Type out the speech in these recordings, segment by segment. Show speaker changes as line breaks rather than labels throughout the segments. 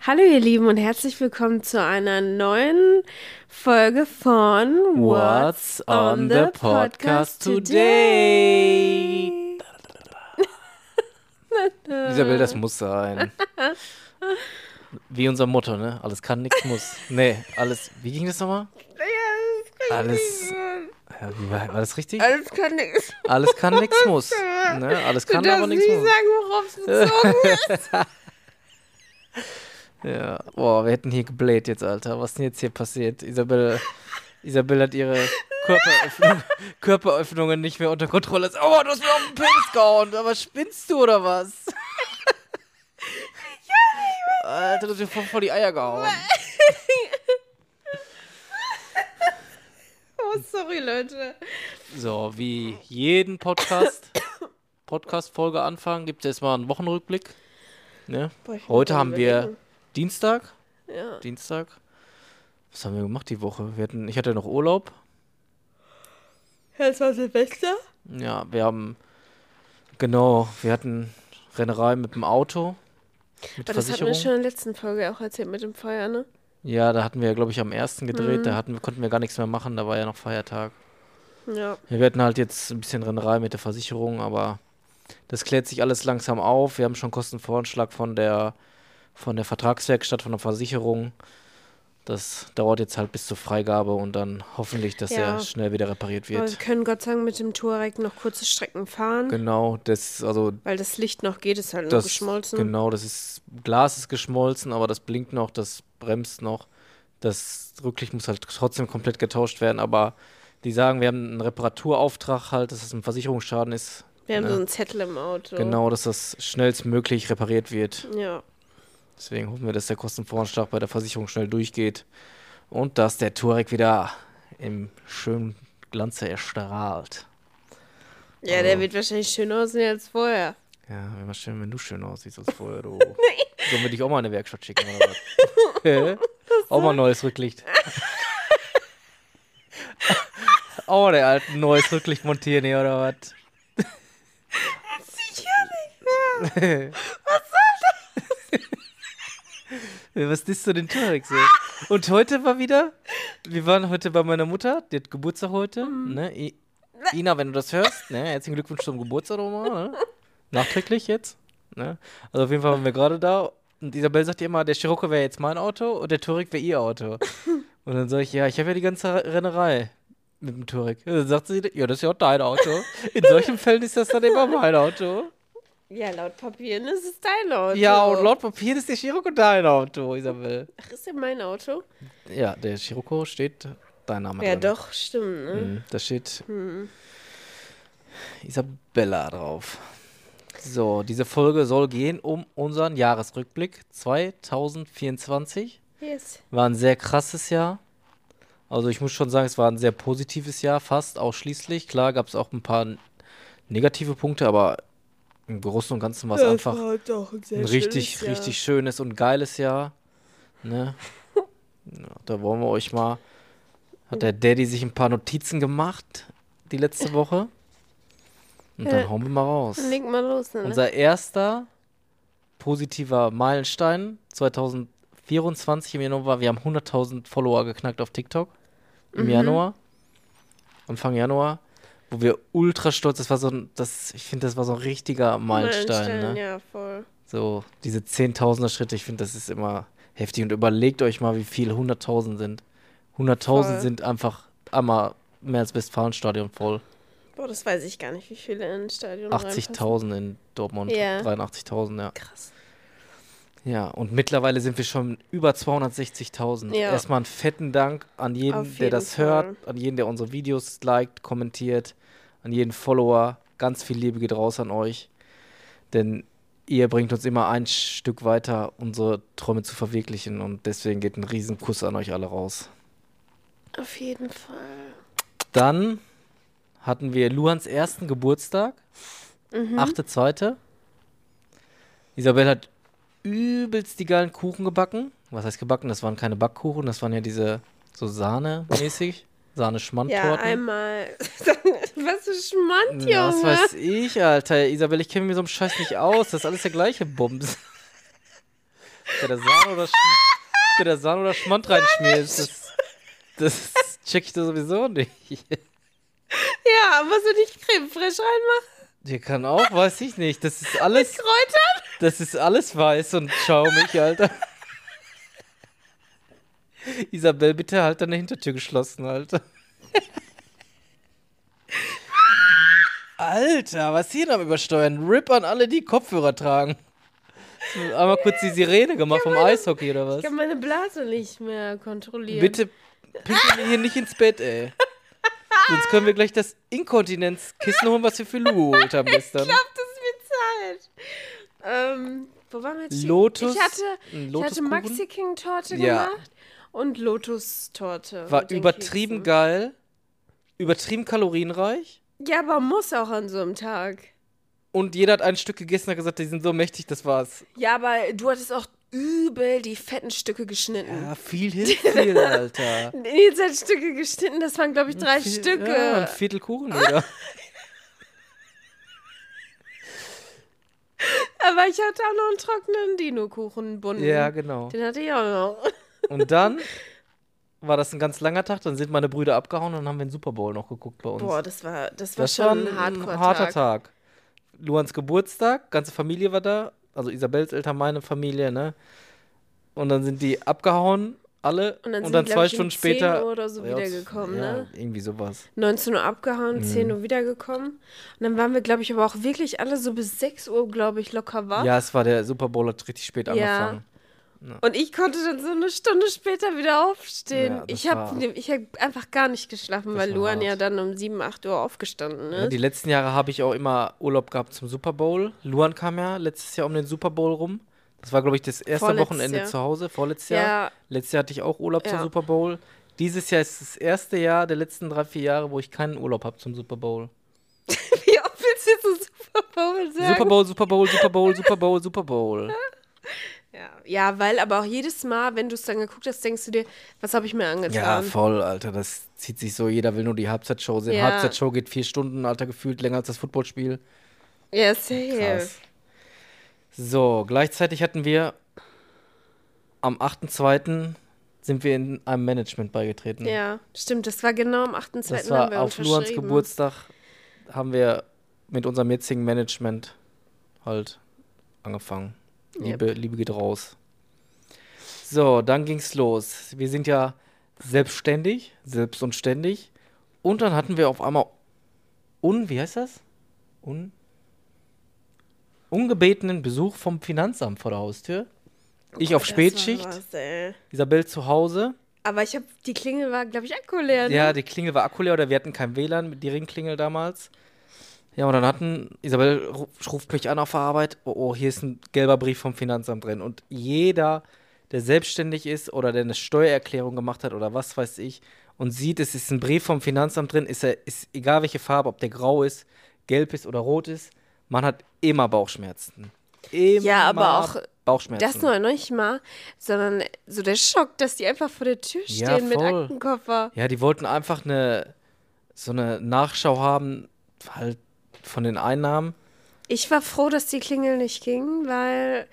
Hallo ihr Lieben und herzlich willkommen zu einer neuen Folge von
What's on the podcast today? Isabel, das muss sein. Wie unser Motto, ne? Alles kann, nichts muss. Nee, alles. Wie ging das nochmal? Alles. Ja, war das richtig?
Alles kann nix.
Alles kann, nichts muss. Ne? Alles
Du
kann, aber
darfst
nichts
nicht
muss.
sagen, worauf es bezogen ist.
Ja, boah, wir hätten hier gebläht jetzt, Alter. Was ist denn jetzt hier passiert? Isabel hat ihre Körperöffnungen nicht mehr unter Kontrolle. Oh, du hast mir auf den Penis gehauen. Aber spinnst du oder was? Alter, du hast mir voll die Eier gehauen.
Oh, sorry, Leute.
So, wie jeden Podcast-Folge anfangen, gibt es erstmal einen Wochenrückblick. Ne?
Boah, ich
Heute
muss
haben wir
überlegen.
Dienstag.
Ja.
Was haben wir gemacht die Woche? Ich hatte noch Urlaub.
Jetzt war Silvester.
Ja, wir hatten Rennerei mit dem Auto, mit
Aber das hatten wir
Versicherung.
schon in der letzten Folge auch erzählt mit dem Feuer, ne?
Ja, da hatten wir, glaube ich, am 1. gedreht. Konnten wir gar nichts mehr machen, da war ja noch Feiertag.
Ja.
Ja, wir hatten halt jetzt ein bisschen Rennerei mit der Versicherung, aber das klärt sich alles langsam auf. Wir haben schon Kostenvoranschlag von der Vertragswerkstatt, von der Versicherung. Das dauert jetzt halt bis zur Freigabe und dann hoffentlich, dass
Ja.
er schnell wieder repariert
Aber wir
wird.
können Gott sei Dank mit dem Touareg noch kurze Strecken fahren.
Genau,
Weil das Licht noch geht, ist halt nur
das
geschmolzen.
Genau, Glas ist geschmolzen, aber das blinkt noch, das bremst noch. Das Rücklicht muss halt trotzdem komplett getauscht werden, aber die sagen, wir haben einen Reparaturauftrag halt, dass es ein Versicherungsschaden ist.
Wir haben
Ne?
so einen Zettel im Auto.
Genau, dass das schnellstmöglich repariert wird.
Ja.
Deswegen hoffen wir, dass der Kostenvoranschlag bei der Versicherung schnell durchgeht und dass der Touareg wieder im schönen Glanze erstrahlt.
Ja, der wird wahrscheinlich schöner aussehen als vorher.
Ja, wäre mal schön, wenn du schön aussiehst als vorher, du. Sollen wir dich auch mal in eine Werkstatt schicken, oder was? Auch mal ein neues Rücklicht. Auch der alten neues Rücklicht montieren hier, oder was?
Sicher nicht mehr.
Was ist du den Touareg so? Und wir waren heute bei meiner Mutter, die hat Geburtstag heute, ne? Ina, wenn du das hörst, ne? Herzlichen Glückwunsch zum Geburtstag nochmal, ne? Nachträglich jetzt, ne? Also auf jeden Fall waren wir gerade da und Isabel sagt immer, der Scirocco wäre jetzt mein Auto und der Touareg wäre ihr Auto. Und dann sage ich, ja, ich habe ja die ganze Rennerei mit dem Touareg. Und dann sagt sie, ja, das ist ja auch dein Auto. In solchen Fällen ist das dann immer mein Auto.
Ja, laut Papieren ist es dein Auto.
Ja, und laut Papier ist der Scirocco dein Auto, Isabel.
Ach, ist ja mein Auto?
Ja, der Scirocco steht dein Name
Ja,
drin.
doch, stimmt, ne?
Da steht Isabella drauf. So, diese Folge soll gehen um unseren Jahresrückblick 2024.
Yes.
War ein sehr krasses Jahr. Also ich muss schon sagen, es war ein sehr positives Jahr, fast ausschließlich. Klar gab es auch ein paar negative Punkte, aber im Großen und Ganzen war es einfach
war doch ein sehr
ein richtig schönes und geiles Jahr. Ne? Ja, da wollen wir euch mal. Hat der Daddy sich ein paar Notizen gemacht die letzte Woche. Und dann hauen wir mal raus.
Dann leg mal los, ne?
Unser erster positiver Meilenstein 2024 im Januar war, wir haben 100.000 Follower geknackt auf TikTok im Januar. Anfang Januar. Wo wir ultra stolz, ich finde, das war so ein richtiger Meilenstein, ne?
Ja, voll.
So, diese 10.000er Schritte, ich finde, das ist immer heftig. Und überlegt euch mal, wie viel 100.000 sind. 100.000
Voll.
sind einfach einmal mehr als Westfalenstadion voll.
Boah, das weiß ich gar nicht, wie viele in ein Stadion
80.000 in Dortmund,
Ja.
83.000, ja.
Krass.
Ja, und mittlerweile sind wir schon über 260.000.
Ja.
Erstmal einen fetten Dank an jeden,
Auf
der
jeden
das
Fall.
hört, an jeden, der unsere Videos liked, kommentiert, an jeden Follower. Ganz viel Liebe geht raus an euch, denn ihr bringt uns immer ein Stück weiter, unsere Träume zu verwirklichen und deswegen geht ein Riesenkuss an euch alle raus.
Auf jeden Fall.
Dann hatten wir Luhans ersten Geburtstag, 8.2. Isabel hat übelst die geilen Kuchen gebacken. Was heißt gebacken? Das waren keine Backkuchen, das waren ja diese so Sahne-mäßig.
Ja,
Sahne-Schmandtorten.
einmal. Was für Schmand, Junge.
Ja, was weiß ich, Alter. Isabel, ich kenne mich mit so einem Scheiß nicht aus. Das ist alles der gleiche Bums. der da Sahne oder Schmand reinschmierst. Das check ich da sowieso nicht.
Ja, aber so nicht Creme fraiche reinmachen?
Der kann auch, weiß ich nicht. Das ist alles.
Mit Kräutern?
Das ist alles weiß und schaumig, Alter. Isabel, bitte halt deine Hintertür geschlossen, Alter. Alter, was hier noch am Übersteuern? RIP an alle, die Kopfhörer tragen. Einmal kurz die Sirene gemacht vom Eishockey oder was?
Ich kann meine Blase nicht mehr kontrollieren.
Bitte pinkeln wir hier nicht ins Bett, ey. Sonst können wir gleich das Inkontinenzkissen holen, was wir für Lu geholt haben gestern.
Ich glaube, das wird Zeit. Wo waren wir jetzt?
Lotus.
Ich hatte Maxi King Torte gemacht und Lotus-Torte.
War übertrieben geil. Übertrieben kalorienreich.
Ja, aber muss auch an so einem Tag.
Und jeder hat ein Stück gegessen und hat gesagt, die sind so mächtig, das war's.
Ja, aber du hattest auch übel die fetten Stücke geschnitten.
Ja, viel hilft viel, Alter.
Jetzt hat Stücke geschnitten, das waren, glaube ich, 3 Stücke.
Ja, ein Viertel Kuchen wieder.
Aber ich hatte auch noch einen trockenen Dino-Kuchenbund.
Ja, genau.
Den hatte ich auch noch.
Und dann war das ein ganz langer Tag, dann sind meine Brüder abgehauen und dann haben wir den Super Bowl noch geguckt bei uns.
Boah, das war schon ein Hardcore-Tag.
Harter Tag. Luans Geburtstag, ganze Familie war da, also Isabels Eltern, meine Familie, ne? Und dann sind die abgehauen, alle, und dann 2 Stunden später
10 Uhr oder so wiedergekommen, ne?
Irgendwie sowas.
19 Uhr abgehauen, 10 Uhr wiedergekommen. Und dann waren wir, glaube ich, aber auch wirklich alle so bis 6 Uhr, glaube ich, locker wach.
Ja, es war der Super Bowl, hat richtig spät angefangen.
Ja. Und ich konnte dann so eine Stunde später wieder aufstehen.
Ja,
ich hab einfach gar nicht geschlafen, weil Luan ja dann um 7, 8 Uhr aufgestanden ist.
Ja, die letzten Jahre habe ich auch immer Urlaub gehabt zum Super Bowl. Luan kam ja letztes Jahr um den Super Bowl rum. Das war, glaube ich, das erste Wochenende zu Hause, vorletztes Jahr.
Ja.
Letztes Jahr hatte ich auch Urlaub zum Super Bowl. Dieses Jahr ist das erste Jahr der letzten 3, 4 Jahre, wo ich keinen Urlaub habe zum Super Bowl.
Wie oft willst du jetzt so Super Bowl sagen?
Super Bowl, Super Bowl, Super Bowl, Super Bowl, Super Bowl.
Ja, weil aber auch jedes Mal, wenn du es dann geguckt hast, denkst du dir, was habe ich mir angetan?
Ja, voll, Alter. Das zieht sich so. Jeder will nur die Halbzeitshow sehen.
Ja.
Halbzeitshow geht 4 Stunden, Alter, gefühlt länger als das Footballspiel.
Ja, safe.
Krass. So, gleichzeitig hatten wir am 8.2. sind wir in einem Management beigetreten.
Ja, stimmt. Das war genau am 8.2.
Das war
haben wir
auf Luans
unterschrieben.
Geburtstag, haben wir mit unserem jetzigen Management halt angefangen. Liebe geht raus. So, dann ging's los. Wir sind ja selbst und ständig. Und dann hatten wir auf einmal wie heißt das? Ungebetenen Besuch vom Finanzamt vor der Haustür. Ich auf Spätschicht. Isabel zu Hause.
Aber die Klingel war, glaube ich, akkuleer. Ne?
Ja, die Klingel war akkuleer oder wir hatten kein WLAN mit die Ringklingel damals. Ja, und dann Isabel ruft mich an auf der Arbeit, oh, hier ist ein gelber Brief vom Finanzamt drin. Und jeder, der selbstständig ist oder der eine Steuererklärung gemacht hat oder was weiß ich und sieht, es ist ein Brief vom Finanzamt drin, ist egal welche Farbe, ob der grau ist, gelb ist oder rot ist, man hat immer Bauchschmerzen.
Ja, aber auch
Bauchschmerzen.
das noch nicht mal, sondern so der Schock, dass die einfach vor der Tür stehen mit Aktenkoffer.
Ja, die wollten einfach so eine Nachschau haben, halt von den Einnahmen.
Ich war froh, dass die Klingel nicht ging, weil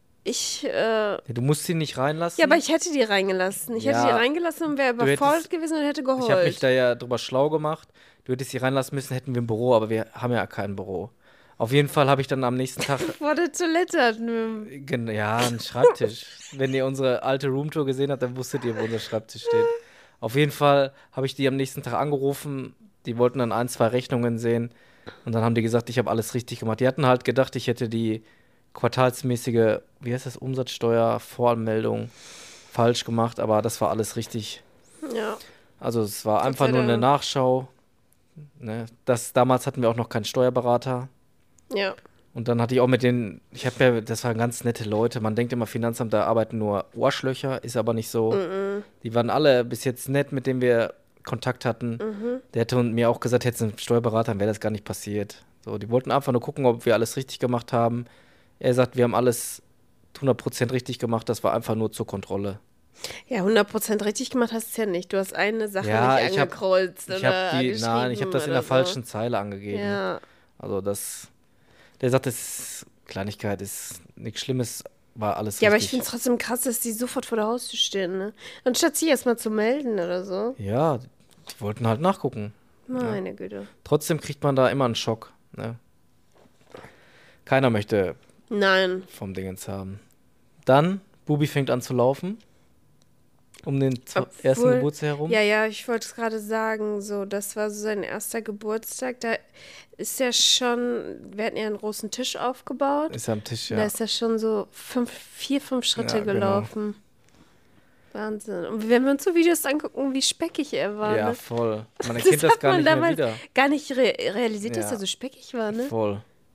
Ja, du musst sie nicht reinlassen.
Ja, aber ich hätte die reingelassen. Ich hätte die reingelassen und wäre überfordert gewesen und hätte geheult.
Ich habe mich da ja drüber schlau gemacht. Du hättest sie reinlassen müssen, hätten wir ein Büro, aber wir haben ja kein Büro. Auf jeden Fall habe ich dann am nächsten Tag...
Vor der Toilette hatten wir...
Ja, einen Schreibtisch. Wenn ihr unsere alte Roomtour gesehen habt, dann wusstet ihr, wo unser Schreibtisch steht. Auf jeden Fall habe ich die am nächsten Tag angerufen. Die wollten dann 1, 2 Rechnungen sehen. Und dann haben die gesagt, ich habe alles richtig gemacht. Die hatten halt gedacht, ich hätte die quartalsmäßige, wie heißt das, Umsatzsteuervoranmeldung falsch gemacht. Aber das war alles richtig.
Ja.
Also es war einfach nur eine Nachschau. Ne? Damals hatten wir auch noch keinen Steuerberater.
Ja.
Und dann hatte ich auch das waren ganz nette Leute. Man denkt immer, Finanzamt, da arbeiten nur Arschlöcher, ist aber nicht so. Die waren alle bis jetzt nett, mit denen wir Kontakt hatten. Der hätte mir auch gesagt, hätte es einen Steuerberater, dann wäre das gar nicht passiert. So, die wollten einfach nur gucken, ob wir alles richtig gemacht haben. Er sagt, wir haben alles 100% richtig gemacht, das war einfach nur zur Kontrolle.
Ja, 100% richtig gemacht hast du ja nicht. Du hast eine Sache nicht angekreuzt oder
Nein, ich habe das in der falschen Zeile angegeben.
Ja.
Also der sagt, das ist Kleinigkeit, ist nichts Schlimmes. war alles
Ja, aber ich
richtig.
finde es trotzdem krass, dass die sofort vor der Haustür stehen, ne? Anstatt sie erstmal zu melden oder so.
Ja, die wollten halt nachgucken.
Meine Güte.
Trotzdem kriegt man da immer einen Schock. Ne? Keiner möchte
Nein.
vom Dingens haben. Dann, Bubi fängt an zu laufen. Um den ersten
Obwohl-
Geburtstag herum.
Ja, ich wollte es gerade sagen, so, das war so sein erster Geburtstag. Da ist ja schon, wir hatten ja einen großen Tisch aufgebaut.
Ist am Tisch,
Da
ja.
ist er schon so 5 Schritte
Ja, genau.
gelaufen. Wahnsinn. Und wenn wir uns so Videos angucken, wie speckig er war,
Ja,
ne?
voll. Man erkennt das
hat
gar
man
nicht mehr
damals
wieder.
gar nicht realisiert, dass
Ja.
er so speckig war, ne?
Voll.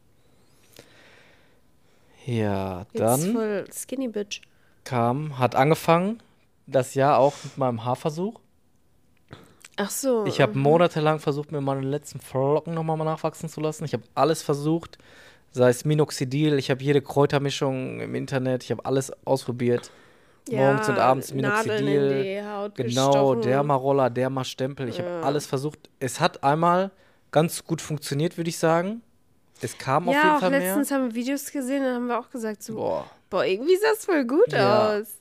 Ja,
Jetzt
dann
voll Skinny Bitch.
hat angefangen das Jahr auch mit meinem Haarversuch.
Ach so.
Ich habe monatelang versucht, mir meine letzten Flocken nochmal nachwachsen zu lassen. Ich habe alles versucht, sei es Minoxidil, ich habe jede Kräutermischung im Internet, ich habe alles ausprobiert. Morgens und abends
Nadeln in
Minoxidil.
die Haut
Genau,
gestochen.
Dermaroller, Dermastempel. Ich habe alles versucht. Es hat einmal ganz gut funktioniert, würde ich sagen. Es kam auf
Ja,
jeden
auch
Fall mehr.
letztens haben wir Videos gesehen, da haben wir auch gesagt, so,
Boah,
boah, irgendwie sah es voll gut
Ja.
aus.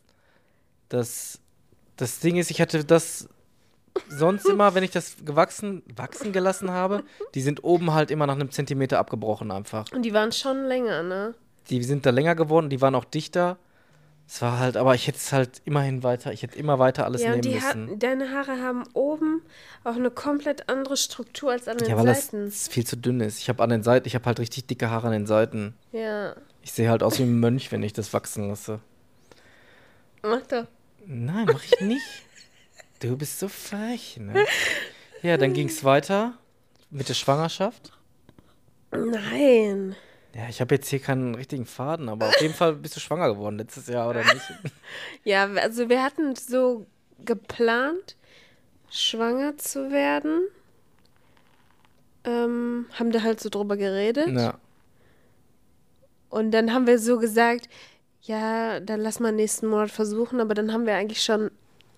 das Ding ist, ich hatte das sonst immer, wenn ich das wachsen gelassen habe, die sind oben halt immer nach einem Zentimeter abgebrochen einfach.
Und die waren schon länger, ne?
Die sind da länger geworden, die waren auch dichter. Es war halt, aber ich hätte es halt immerhin weiter, ich hätte immer weiter alles
Ja, und
nehmen müssen.
deine Haare haben oben auch eine komplett andere Struktur als an den
Ja, weil das
Seiten.
viel zu dünn ist. Ich habe an den Seiten, ich habe halt richtig dicke Haare an den Seiten.
Ja,
Ich sehe halt aus wie ein Mönch, wenn ich das wachsen lasse.
mach doch.
Nein, mach ich nicht. Du bist so frech, ne? Ja, dann ging es weiter mit der Schwangerschaft.
Nein.
Ja, ich habe jetzt hier keinen richtigen Faden, aber auf jeden Fall bist du schwanger geworden letztes Jahr, oder nicht?
Ja, also wir hatten so geplant, schwanger zu werden. Haben da halt so drüber geredet.
Ja,
Und dann haben wir so gesagt, ja, dann lass mal nächsten Monat versuchen. Aber dann haben wir eigentlich schon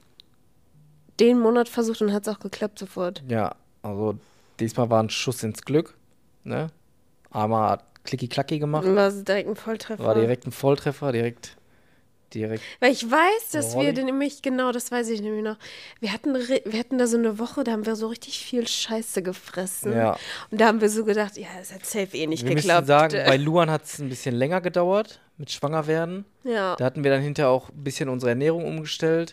den Monat versucht und hat es auch geklappt sofort.
ja, also diesmal war ein Schuss ins Glück, ne? Einmal hat klicki-klacki gemacht,
War so direkt ein Volltreffer.
war direkt ein Volltreffer, direkt.
Weil ich weiß, dass wir
Rolli.
den nämlich, genau, das weiß ich nämlich noch. Wir hatten da so eine Woche, da haben wir so richtig viel Scheiße gefressen.
Ja.
Und da haben wir so gedacht, ja, das hat safe eh nicht
Wir müssen
geklappt.
sagen, bei Luan hat es ein bisschen länger gedauert mit Schwangerwerden.
ja.
Da hatten wir dann hinterher auch ein bisschen unsere Ernährung umgestellt.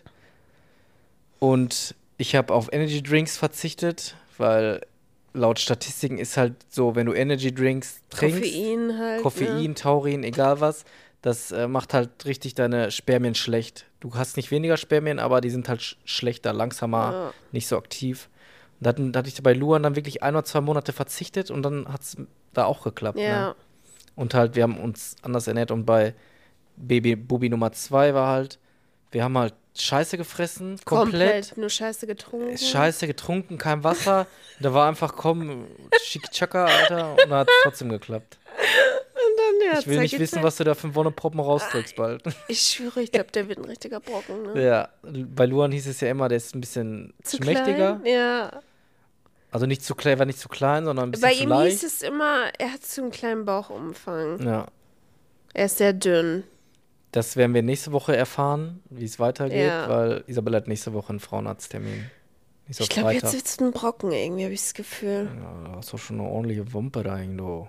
Und ich habe auf Energy Drinks verzichtet, weil laut Statistiken ist halt so, wenn du Energy Drinks trinkst,
Koffein halt.
Koffein,
Ne?
Taurin, egal was, das macht halt richtig deine Spermien schlecht. Du hast nicht weniger Spermien, aber die sind halt schlechter, langsamer,
Ja.
nicht so aktiv. Und da hatte ich bei Luan dann wirklich 1 oder 2 Monate verzichtet und dann hat es da auch geklappt.
Ja.
Ne? Und halt, wir haben uns anders ernährt und bei Bubi Nummer 2 war halt, wir haben halt Scheiße gefressen, komplett.
Nur Scheiße getrunken.
Scheiße getrunken, kein Wasser. Da war einfach, komm, Schick-Chaka, Alter. Und dann hat es trotzdem geklappt.
Und dann,
Ich will nicht wissen, was du da für Wonneproppen rausträgst bald.
Ich schwöre, ich glaube, der wird ein richtiger Brocken. Ne?
Ja, bei Luan hieß es ja immer, der ist ein bisschen
Zu
schmächtiger.
klein? Ja.
Also nicht zu klein, war nicht zu klein, sondern ein bisschen
Bei
zu
ihm
leicht.
hieß es immer, er hat so einen kleinen Bauchumfang.
Ja,
Er ist sehr dünn.
das werden wir nächste Woche erfahren, wie es weitergeht,
Ja.
weil Isabella hat nächste Woche einen Frauenarzttermin. Nächste
Ich
Woche
glaube, jetzt
Freitag.
wird es ein Brocken irgendwie, habe ich das Gefühl.
Ja, da hast du schon eine ordentliche Wumpe rein, du.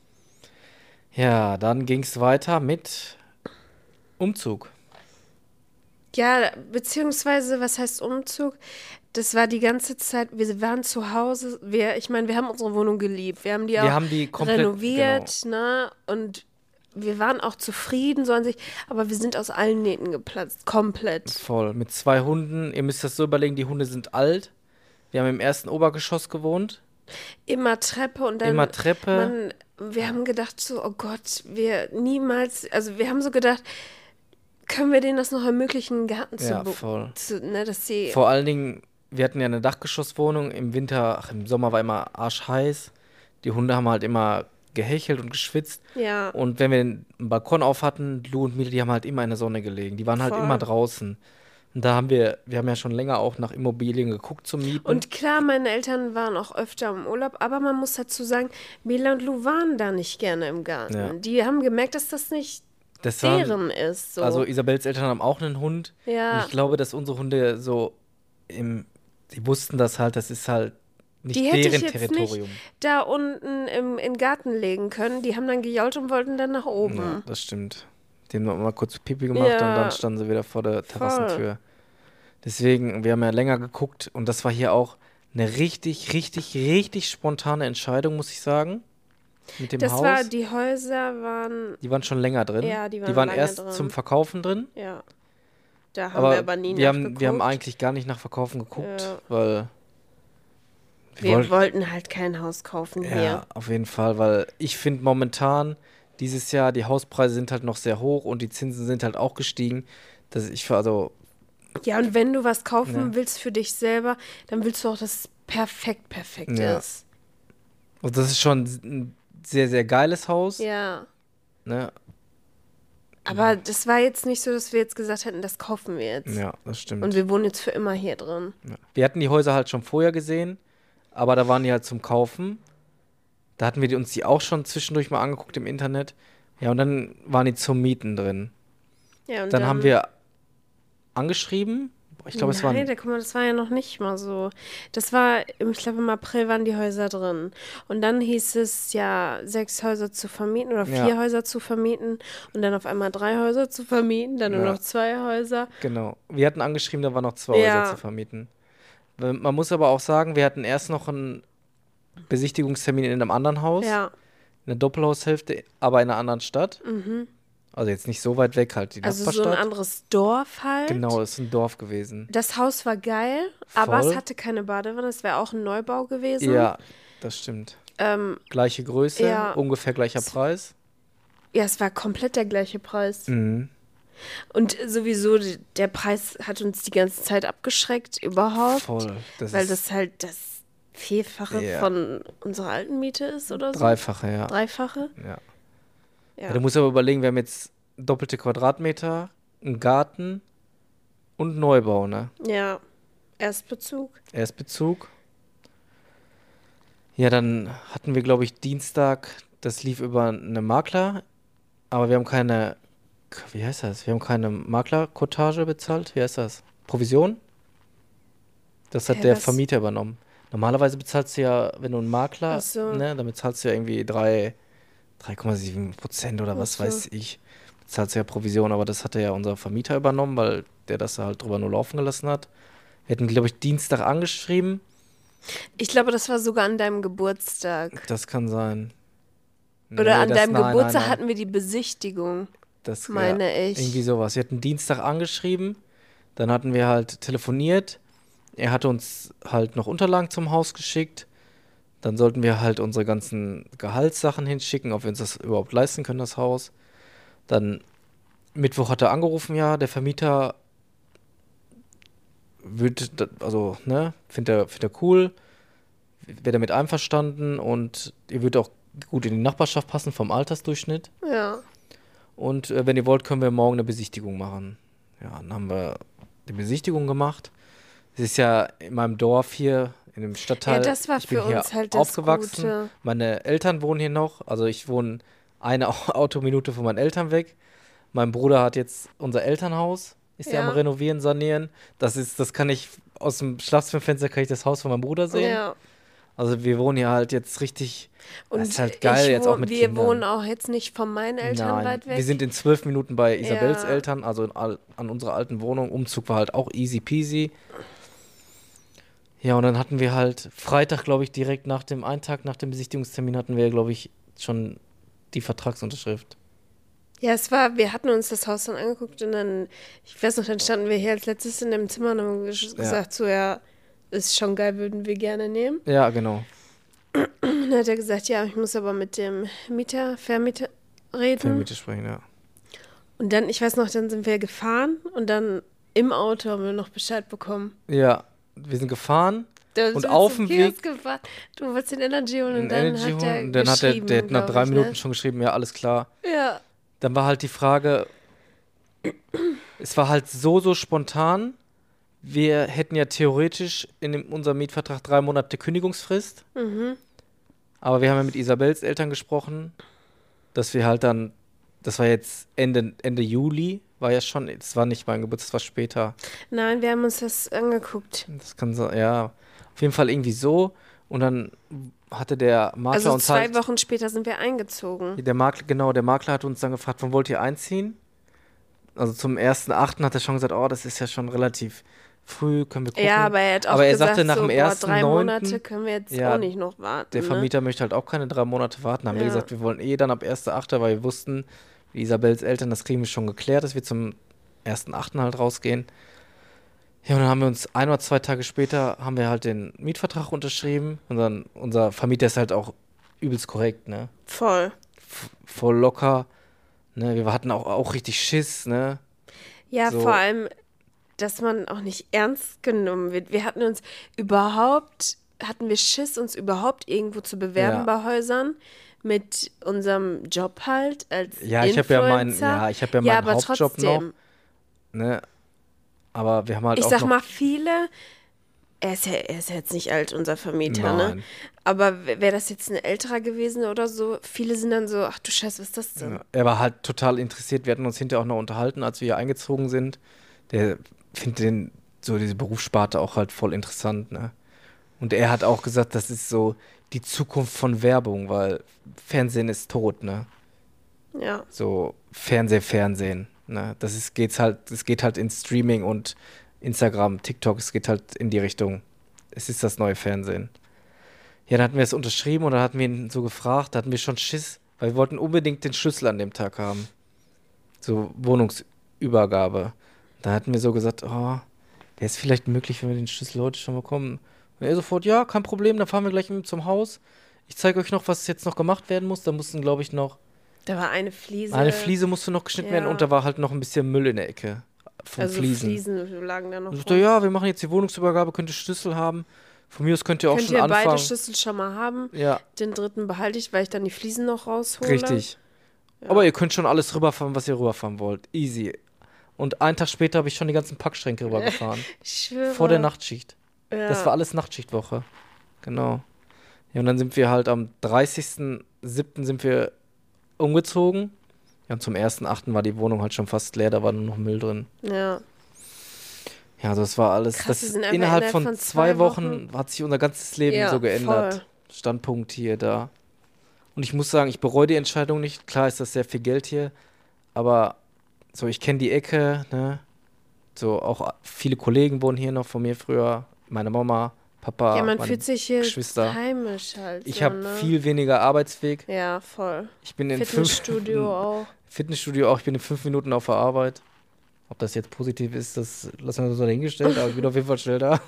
Ja, dann ging es weiter mit Umzug.
Ja, beziehungsweise, was heißt Umzug? Das war die ganze Zeit, wir waren zu Hause, ich meine, wir haben unsere Wohnung geliebt. Wir haben die auch
Wir haben die komplett
renoviert, ne? Und wir waren auch zufrieden, so an sich, aber wir sind aus allen Nähten geplatzt, komplett.
Voll. Mit 2 Hunden. Ihr müsst das so überlegen, die Hunde sind alt. Wir haben im ersten Obergeschoss gewohnt.
Immer Treppe und dann.
Immer Treppe.
Wir haben gedacht, so, oh Gott, wir haben so gedacht, können wir denen das noch ermöglichen, einen Garten
Ja, voll.
dass sie.
Vor allen Dingen, wir hatten ja eine Dachgeschosswohnung. Im Sommer war immer arschheiß. Die Hunde haben halt immer gehechelt und geschwitzt.
Ja.
Und wenn wir den Balkon auf hatten, Lou und Mila, die haben halt immer in der Sonne gelegen. Die waren halt
Voll.
immer draußen. Und da haben wir haben ja schon länger auch nach Immobilien geguckt zum Mieten.
Und klar, meine Eltern waren auch öfter im Urlaub, aber man muss dazu sagen, Mila und Lou waren da nicht gerne im Garten.
Ja.
Die haben gemerkt, dass das nicht
Das war,
deren ist. So.
also Isabels Eltern haben auch einen Hund. Und
ja.
ich glaube, dass unsere Hunde so die wussten das halt, das ist halt nicht
Die hätte ich
deren
jetzt
Territorium.
nicht da unten in den Garten legen können. Die haben dann gejault und wollten dann nach
Ja,
oben.
das stimmt. Die haben noch mal kurz Pipi gemacht und dann
Ja,
standen sie wieder vor der
voll.
Terrassentür. Deswegen, wir haben ja länger geguckt und das war hier auch eine richtig, richtig, richtig spontane Entscheidung, muss ich sagen. Mit dem Haus.
Die Häuser waren,
Die waren schon länger drin.
ja, die
Die
waren
waren
lange
erst
drin.
zum Verkaufen drin.
Ja, da haben wir
Aber
aber nie
wir haben
nachgeguckt.
eigentlich gar nicht nach Verkaufen geguckt,
Ja.
weil
Wir wollten halt kein Haus kaufen
ja,
hier.
auf jeden Fall, weil ich finde momentan, dieses Jahr, die Hauspreise sind halt noch sehr hoch und die Zinsen sind halt auch gestiegen. Also,
Ja, und wenn du was kaufen
ne.
willst für dich selber, dann willst du auch, dass es perfekt
Ja.
ist.
Und das ist schon ein sehr, sehr geiles Haus.
Ja.
Ne?
Aber das war jetzt nicht so, dass wir jetzt gesagt hätten, das kaufen wir jetzt.
Ja, das stimmt.
Und wir wohnen jetzt für immer hier drin.
Ja. Wir hatten die Häuser halt schon vorher gesehen, aber da waren die halt zum Kaufen. Da hatten wir uns die auch schon zwischendurch mal angeguckt im Internet. Ja, und dann waren die zum Mieten drin.
Ja, und
Dann haben wir angeschrieben. Ich glaube, es waren.
Nein, guck mal, das war ja noch nicht mal so. Das war, ich glaube, im April waren die Häuser drin. Und dann hieß es ja, 6 Häuser zu vermieten oder 4
Ja.
Häuser zu vermieten. Und dann auf einmal 3 Häuser zu vermieten, dann nur
Ja.
noch 2 Häuser.
Genau. Wir hatten angeschrieben, da waren noch 2
Ja.
Häuser zu vermieten. Man muss aber auch sagen, wir hatten erst noch einen Besichtigungstermin in einem anderen Haus.
Ja.
Eine Doppelhaushälfte, aber in einer anderen Stadt. Also jetzt nicht so weit weg, halt die
Also so ein
Nachbarstadt.
anderes Dorf halt.
Genau, es ist ein Dorf gewesen.
Das Haus war geil, aber
Voll.
es hatte keine Badewanne. Es wäre auch ein Neubau gewesen.
Ja, das stimmt. Gleiche Größe,
ja.
ungefähr gleicher Preis.
Ja, es war komplett der gleiche Preis.
Mhm.
Und sowieso, der Preis hat uns die ganze Zeit abgeschreckt, überhaupt.
Voll.
Weil das halt das Vielfache
Ja.
von unserer alten Miete ist oder so.
Dreifache, ja.
Dreifache?
Ja.
Ja.
Ja, du musst aber überlegen, wir haben jetzt doppelte Quadratmeter, einen Garten und Neubau, ne?
Ja. Erstbezug.
Erstbezug. Ja, dann hatten wir, glaube ich, Dienstag, das lief über einen Makler, aber wir haben keine, wie heißt das? Wir haben keine Maklerkotage bezahlt. Wie heißt das? Provision? Das hat
Hä,
der
was?
Vermieter übernommen. Normalerweise bezahlst du ja, wenn du einen Makler,
Ach so.
ne, dann bezahlst du ja irgendwie 3,7% oder was
Ach so.
weiß ich. Bezahlst du ja Provision, aber das hatte ja unser Vermieter übernommen, weil der das halt drüber nur laufen gelassen hat. Wir hätten, glaube ich, Dienstag angeschrieben.
Ich glaube, das war sogar an deinem Geburtstag.
Das kann sein.
Oder
Nee,
an
das-
deinem
nein,
Geburtstag
nein, nein.
hatten wir die Besichtigung,
Das,
meine
ja,
ich.
irgendwie sowas. Wir hatten Dienstag angeschrieben, dann hatten wir halt telefoniert. Er hatte uns halt noch Unterlagen zum Haus geschickt. Dann sollten wir halt unsere ganzen Gehaltssachen hinschicken, ob wir uns das überhaupt leisten können, das Haus. Dann Mittwoch hat er angerufen, ja, der Vermieter also, ne, findet er cool, wäre damit einverstanden und ihr würdet auch gut in die Nachbarschaft passen vom Altersdurchschnitt.
Ja.
Und wenn ihr wollt, können wir morgen eine Besichtigung machen. Ja, dann haben wir die Besichtigung gemacht. Es ist ja in meinem Dorf hier, in dem Stadtteil.
Ja, das war
ich bin
für
hier
uns halt das
aufgewachsen.
Gute.
Meine Eltern wohnen hier noch. Also ich wohne eine Autominute von meinen Eltern weg. Mein Bruder hat jetzt unser Elternhaus, ist ja am
Ja.
Renovieren, Sanieren. Das kann ich aus dem Schlafzimmerfenster kann ich das Haus von meinem Bruder sehen.
Ja.
Also wir wohnen hier halt jetzt richtig.
Und
das ist halt geil jetzt auch mit
wir
Kindern.
wohnen auch jetzt nicht von meinen Eltern
Nein,
weit weg.
wir sind in 12 Minuten bei Isabels
Ja.
Eltern, also an unserer alten Wohnung. Umzug war halt auch easy peasy. Ja, und dann hatten wir halt Freitag, glaube ich, direkt einen Tag nach dem Besichtigungstermin hatten wir, glaube ich, schon die Vertragsunterschrift.
Ja, wir hatten uns das Haus dann angeguckt und dann, ich weiß noch, dann standen wir hier als letztes in dem Zimmer und haben gesagt, so, ja, ist schon geil, würden wir gerne nehmen.
Ja, genau.
Und dann hat er gesagt, ja, ich muss aber mit dem Vermieter reden.
Vermieter sprechen, ja.
Und dann, ich weiß noch, dann sind wir gefahren und dann im Auto haben wir noch Bescheid bekommen.
Ja, wir sind gefahren
Da
und
sind wir
auf
zum
dem Weg
Kiosk gefahren. Du wolltest den Energy holen und
in
dann
Energy
hat er
holen und dann hat
geschrieben,
der hat nach
glaub
3
ich,
Minuten
ne?
schon geschrieben, ja, alles klar.
Ja.
Dann war halt die Frage, es war halt so spontan. Wir hätten ja theoretisch in unserem Mietvertrag 3 Monate Kündigungsfrist. Aber wir haben ja mit Isabels Eltern gesprochen, dass wir halt dann das war jetzt Ende Juli, war ja schon, es war nicht mein Geburtstag, das war später.
Nein, wir haben uns das angeguckt.
Das kann so, ja, auf jeden Fall irgendwie so. Und dann hatte der Makler
Also
uns
2
halt,
Wochen später sind wir eingezogen.
der Makler hat uns dann gefragt, wann wollt ihr einziehen? Also zum 1.8. hat er schon gesagt, oh, das ist ja schon relativ früh, können wir gucken.
Ja, aber er hat auch
Aber er
gesagt,
sagte, nach
so,
dem
boah,
1.9.
3 Monate können wir jetzt
Ja,
auch nicht noch warten.
Der
Ne?
Vermieter möchte halt auch keine 3 Monate warten. Haben wir
Ja.
gesagt, wir wollen dann ab 1.8., weil wir wussten, wie Isabels Eltern, das kriegen wir schon geklärt, dass wir zum 1.8. halt rausgehen. Ja, und dann haben wir uns 1 oder 2 Tage später, haben wir halt den Mietvertrag unterschrieben. Und dann, unser Vermieter ist halt auch übelst korrekt, ne?
Voll.
Voll locker. Ne? Wir hatten auch richtig Schiss, ne?
Ja,
So.
vor allem, dass man auch nicht ernst genommen wird. Hatten wir Schiss, uns überhaupt irgendwo zu bewerben
Ja.
bei Häusern mit unserem Job halt als
Ja, ich habe ja
Influencer.
ich habe ja
Ja,
meinen
aber
Hauptjob
trotzdem.
noch, ne? Aber wir haben halt
Ich
auch
sag
noch.
mal, viele, er ist ja jetzt nicht alt, unser Vermieter, ne?
Nein.
Aber wäre das jetzt ein älterer gewesen oder so, viele sind dann so, ach du Scheiße, was ist das denn?
Ja, er war halt total interessiert. Wir hatten uns hinterher auch noch unterhalten, als wir hier eingezogen sind. Der findet diese Berufssparte auch halt voll interessant, ne? Und er hat auch gesagt, das ist so die Zukunft von Werbung, weil Fernsehen ist tot, ne?
Ja,
So Fernsehen, ne? Es geht halt in Streaming und Instagram, TikTok, es geht halt in die Richtung. Es ist das neue Fernsehen. Ja, dann hatten wir es unterschrieben und dann hatten wir ihn so gefragt, da hatten wir schon Schiss, weil wir wollten unbedingt den Schlüssel an dem Tag haben. So Wohnungsübergabe. Da hatten wir so gesagt, oh, wäre es vielleicht möglich, wenn wir den Schlüssel heute schon bekommen? Und er sofort, ja, kein Problem, dann fahren wir gleich mit ihm zum Haus. Ich zeige euch noch, was jetzt noch gemacht werden muss. Da mussten, glaube ich, noch
da war eine Fliese.
eine Fliese musste noch geschnitten werden
Ja.
und da war halt noch ein bisschen Müll in der Ecke von
Also
Fliesen.
Fliesen lagen da noch
Und ich
rum.
dachte, ja, wir machen jetzt die Wohnungsübergabe, könnt ihr Schlüssel haben. Von mir aus könnt ihr auch
Könnt
schon
ihr
anfangen.
beide Schlüssel schon mal haben?
Ja,
Den dritten behalte ich, weil ich dann die Fliesen noch raushole.
richtig. Aber ihr könnt schon alles rüberfahren, was ihr rüberfahren wollt. Easy. Und einen Tag später habe ich schon die ganzen Packschränke rübergefahren.
Ich schwöre.
Vor der Nachtschicht.
Ja.
Das war alles Nachtschichtwoche. Genau. Ja, und dann sind wir halt am 30.07. sind wir umgezogen. Ja, und zum 1.8. war die Wohnung halt schon fast leer, da war nur noch Müll drin.
Ja.
Ja, das war alles.
Krass, wir sind einfach
Innerhalb
innerhalb
von
von
2
2
Wochen hat sich unser ganzes Leben
Ja,
so geändert.
voll.
Standpunkt hier, da. Und ich muss sagen, ich bereue die Entscheidung nicht. Klar ist das sehr viel Geld hier, aber so, ich kenne die Ecke, ne? So, auch viele Kollegen wohnen hier noch von mir früher. Meine Mama, Papa,
Ja, man
meine
fühlt sich hier
Geschwister.
heimisch halt.
Ich
so,
habe
ne?
viel weniger Arbeitsweg.
Ja, voll.
Ich bin in
Fitnessstudio auch.
Fitnessstudio auch. Ich bin in 5 Minuten auf der Arbeit. Ob das jetzt positiv ist, das lassen wir so dahingestellt, aber ich bin auf jeden Fall schnell da.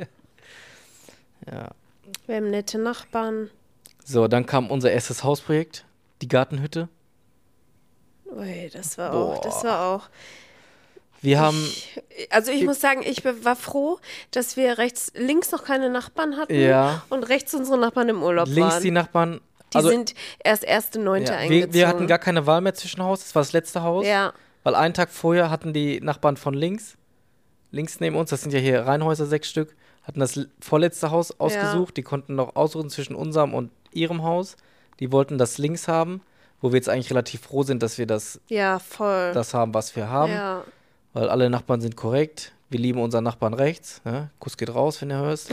Ja.
Wir haben nette Nachbarn.
So, dann kam unser erstes Hausprojekt, die Gartenhütte.
Ui, das war
Boah.
auch, das war auch.
Wir haben,
Ich muss sagen, ich war froh, dass wir links noch keine Nachbarn hatten
Ja.
und rechts unsere Nachbarn im Urlaub
links
waren.
die Nachbarn.
Die sind erst 1.9.
ja,
eingezogen.
wir hatten gar keine Wahl mehr zwischen Haus, das war das letzte Haus.
Ja,
Weil einen Tag vorher hatten die Nachbarn von links neben uns, das sind ja hier Reihenhäuser, 6 Stück, hatten das vorletzte Haus ausgesucht. Die konnten noch aussuchen zwischen unserem und ihrem Haus. Die wollten das links haben, wo wir jetzt eigentlich relativ froh sind, dass wir das
voll.
haben, was wir haben.
Ja.
Weil alle Nachbarn sind korrekt. Wir lieben unseren Nachbarn rechts. Ne? Kuss geht raus, wenn du hörst.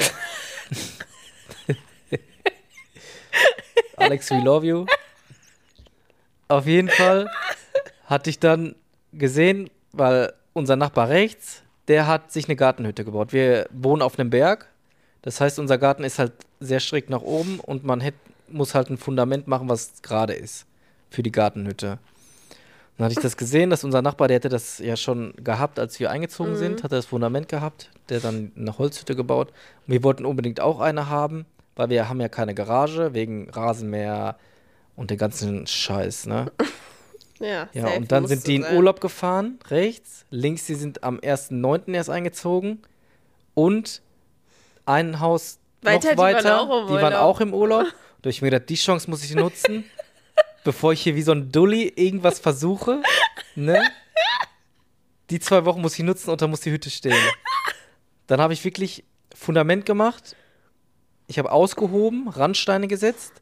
Alex, we love you. Auf jeden Fall hatte ich dann gesehen, weil unser Nachbar rechts, der hat sich eine Gartenhütte gebaut. Wir wohnen auf einem Berg. Das heißt, unser Garten ist halt sehr schräg nach oben und man muss halt ein Fundament machen, was gerade ist für die Gartenhütte. Dann hatte ich das gesehen, dass unser Nachbar, der hätte das ja schon gehabt, als wir eingezogen sind, hat er das Fundament gehabt, der dann eine Holzhütte gebaut. Und wir wollten unbedingt auch eine haben, weil wir haben ja keine Garage, wegen Rasenmäher und den ganzen Scheiß, ne?
Ja,
Ja,
safe
und dann
musste
sind die in
sein.
Urlaub gefahren, rechts. Links, die sind am 1.9. erst eingezogen. Und ein Haus
Weiter,
noch
die waren
weiter,
auch im
die waren
Urlaub.
auch im Urlaub. Da hab ich mir gedacht, die Chance muss ich nutzen, bevor ich hier wie so ein Dulli irgendwas versuche. Ne? Die 2 Wochen muss ich nutzen und dann muss die Hütte stehen. Dann habe ich wirklich Fundament gemacht. Ich habe ausgehoben, Randsteine gesetzt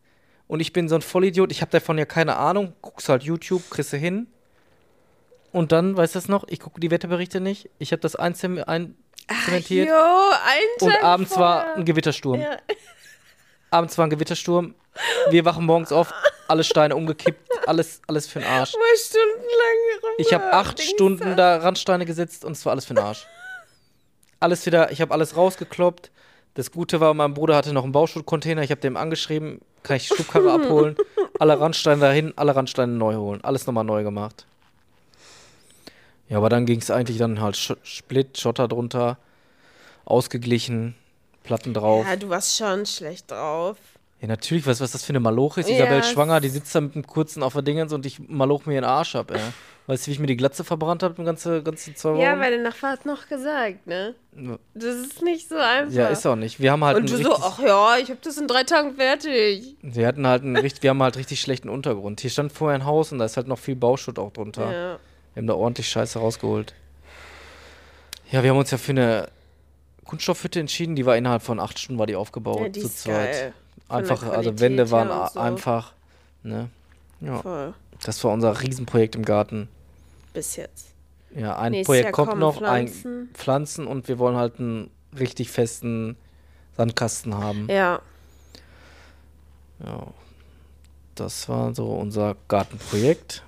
Und ich bin so ein Vollidiot, ich habe davon ja keine Ahnung. Guckst halt YouTube, kriegst du hin. Und dann, weißt du das noch? Ich gucke die Wetterberichte nicht. Ich habe das einzementiert. Und abends war ein Gewittersturm. Ja. Abends war ein Gewittersturm. Wir wachen morgens auf, alle Steine umgekippt, alles für den Arsch.
Stundenlang rum.
Ich habe 8 Stunden da Randsteine gesetzt und es war alles für den Arsch. Alles wieder, ich habe alles rausgekloppt. Das Gute war, mein Bruder hatte noch einen Bauschuttcontainer. Ich habe dem angeschrieben, kann ich Schubkarre abholen? Alle Randsteine dahin, alle Randsteine neu holen. Alles nochmal neu gemacht. Ja, aber dann ging es eigentlich dann halt Split, Schotter drunter, ausgeglichen, Platten drauf.
Ja, du warst schon schlecht drauf.
Ja, natürlich, weißt du, was das für eine Maloche ist? Isabel schwanger, die sitzt da mit dem Kurzen auf der Dingens und ich maloch mir den Arsch ab, ey. Weißt du, wie ich mir die Glatze verbrannt habe, ganze 2 Wochen?
Ja, weil der Nachbar hat noch gesagt, ne? Das ist nicht so einfach.
Ja, ist auch nicht. Wir haben halt
und du so, ach ja, ich hab das in 3 Tagen fertig.
Wir haben halt richtig schlechten Untergrund. Hier stand vorher ein Haus und da ist halt noch viel Bauschutt auch drunter.
Ja.
Wir haben da ordentlich Scheiße rausgeholt. Ja, wir haben uns ja für eine Kunststoffhütte entschieden, die war innerhalb von 8 Stunden war die aufgebaut,
ja, die
zu
ist
zweit.
Geil.
Einfach, also Wände waren so. Einfach, ne? Ja.
Voll.
Das war unser Riesenprojekt im Garten.
Bis jetzt.
Ja, ein
Nächstes
Projekt
Jahr
kommt noch,
Pflanzen.
Pflanzen und wir wollen halt einen richtig festen Sandkasten haben.
Ja.
Ja. Das war so unser Gartenprojekt.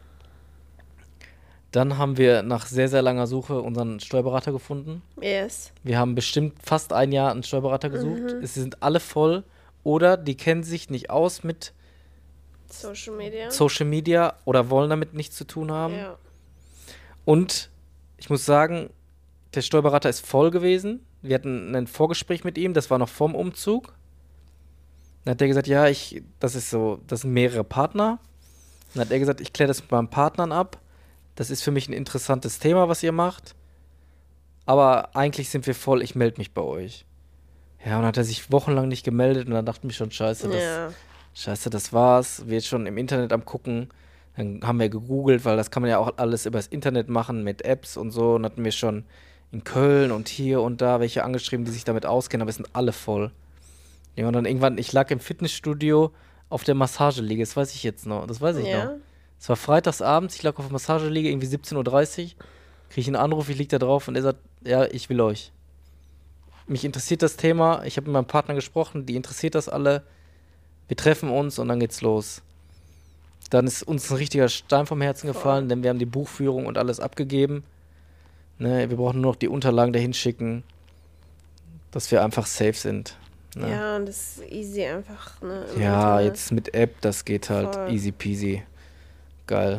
Dann haben wir nach sehr, sehr langer Suche unseren Steuerberater gefunden.
Yes.
Wir haben bestimmt fast ein Jahr einen Steuerberater gesucht. Es sind alle voll oder die kennen sich nicht aus mit Social Media oder wollen damit nichts zu tun haben.
Ja.
Und ich muss sagen, der Steuerberater ist voll gewesen. Wir hatten ein Vorgespräch mit ihm, das war noch vorm Umzug. Dann hat er gesagt, ja, das sind mehrere Partner. Dann hat er gesagt, ich kläre das mit meinen Partnern ab. Das ist für mich ein interessantes Thema, was ihr macht. Aber eigentlich sind wir voll, ich melde mich bei euch. Ja, und dann hat er sich wochenlang nicht gemeldet und dann dachten wir schon, scheiße, das war's. Wir jetzt schon im Internet am gucken. Dann haben wir gegoogelt, weil das kann man ja auch alles übers Internet machen mit Apps und so. Und hatten wir schon in Köln und hier und da welche angeschrieben, die sich damit auskennen, aber es sind alle voll. Ja, und dann irgendwann, ich lag im Fitnessstudio auf der Massageliege, das weiß ich jetzt noch, das weiß ich noch. Es war freitagsabends, ich lag auf der Massageliege, irgendwie 17:30 Uhr, kriege ich einen Anruf, ich lieg da drauf und er sagt, ja, ich will euch. Mich interessiert das Thema, ich habe mit meinem Partner gesprochen, die interessiert das alle, wir treffen uns und dann geht's los. Dann ist uns ein richtiger Stein vom Herzen gefallen, denn wir haben die Buchführung und alles abgegeben. Ne, wir brauchen nur noch die Unterlagen dahin schicken, dass wir einfach safe sind. Ne?
Ja, und das ist easy einfach. Ne,
ja, jetzt mit App, das geht halt easy peasy. Geil.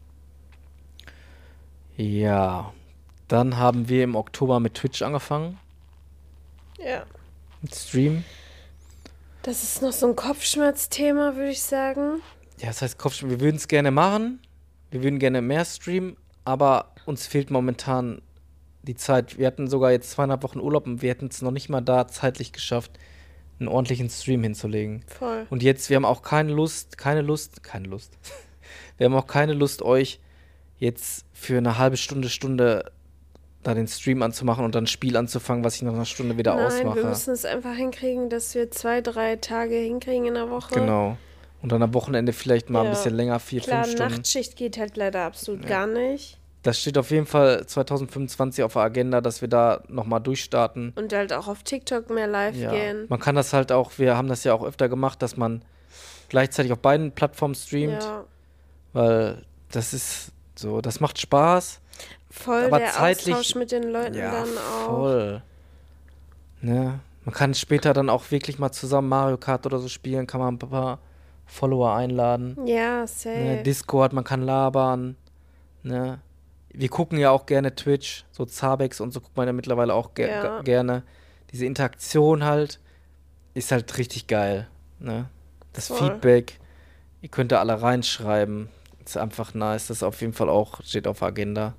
Ja, dann haben wir im Oktober mit Twitch angefangen.
Ja.
Mit Stream.
Das ist noch so ein Kopfschmerzthema, würde ich sagen.
Ja, das heißt Kopfschmerz. Wir würden es gerne machen. Wir würden gerne mehr streamen, aber uns fehlt momentan die Zeit. Wir hatten sogar jetzt 2,5 Wochen Urlaub und wir hätten es noch nicht mal da zeitlich geschafft, einen ordentlichen Stream hinzulegen.
Voll.
Und jetzt, wir haben auch keine Lust. Wir haben auch keine Lust, euch jetzt für eine halbe Stunde da den Stream anzumachen und dann ein Spiel anzufangen, was ich nach einer Stunde wieder ausmache.
Wir müssen es einfach hinkriegen, dass wir 2-3 Tage hinkriegen in der Woche.
Genau. Und dann am Wochenende vielleicht mal ein bisschen länger, 4-5 Stunden.
Nachtschicht geht halt leider absolut gar nicht.
Das steht auf jeden Fall 2025 auf der Agenda, dass wir da nochmal durchstarten.
Und halt auch auf TikTok mehr live gehen.
Man kann das halt auch, wir haben das ja auch öfter gemacht, dass man gleichzeitig auf beiden Plattformen streamt. Ja. Weil das ist so, das macht Spaß.
Voll
aber
der
zeitlich,
Austausch mit den Leuten dann auch.
Voll. Ne? Man kann später dann auch wirklich mal zusammen Mario Kart oder so spielen, kann man ein paar Follower einladen.
Ja, safe.
Ne? Discord, man kann labern. Ne? Wir gucken ja auch gerne Twitch, so Zabex und so guckt man ja mittlerweile auch gerne. Diese Interaktion halt ist halt richtig geil. Ne? Das Feedback, ihr könnt da alle reinschreiben. Ist einfach nice. Das ist auf jeden Fall auch, steht auf der Agenda.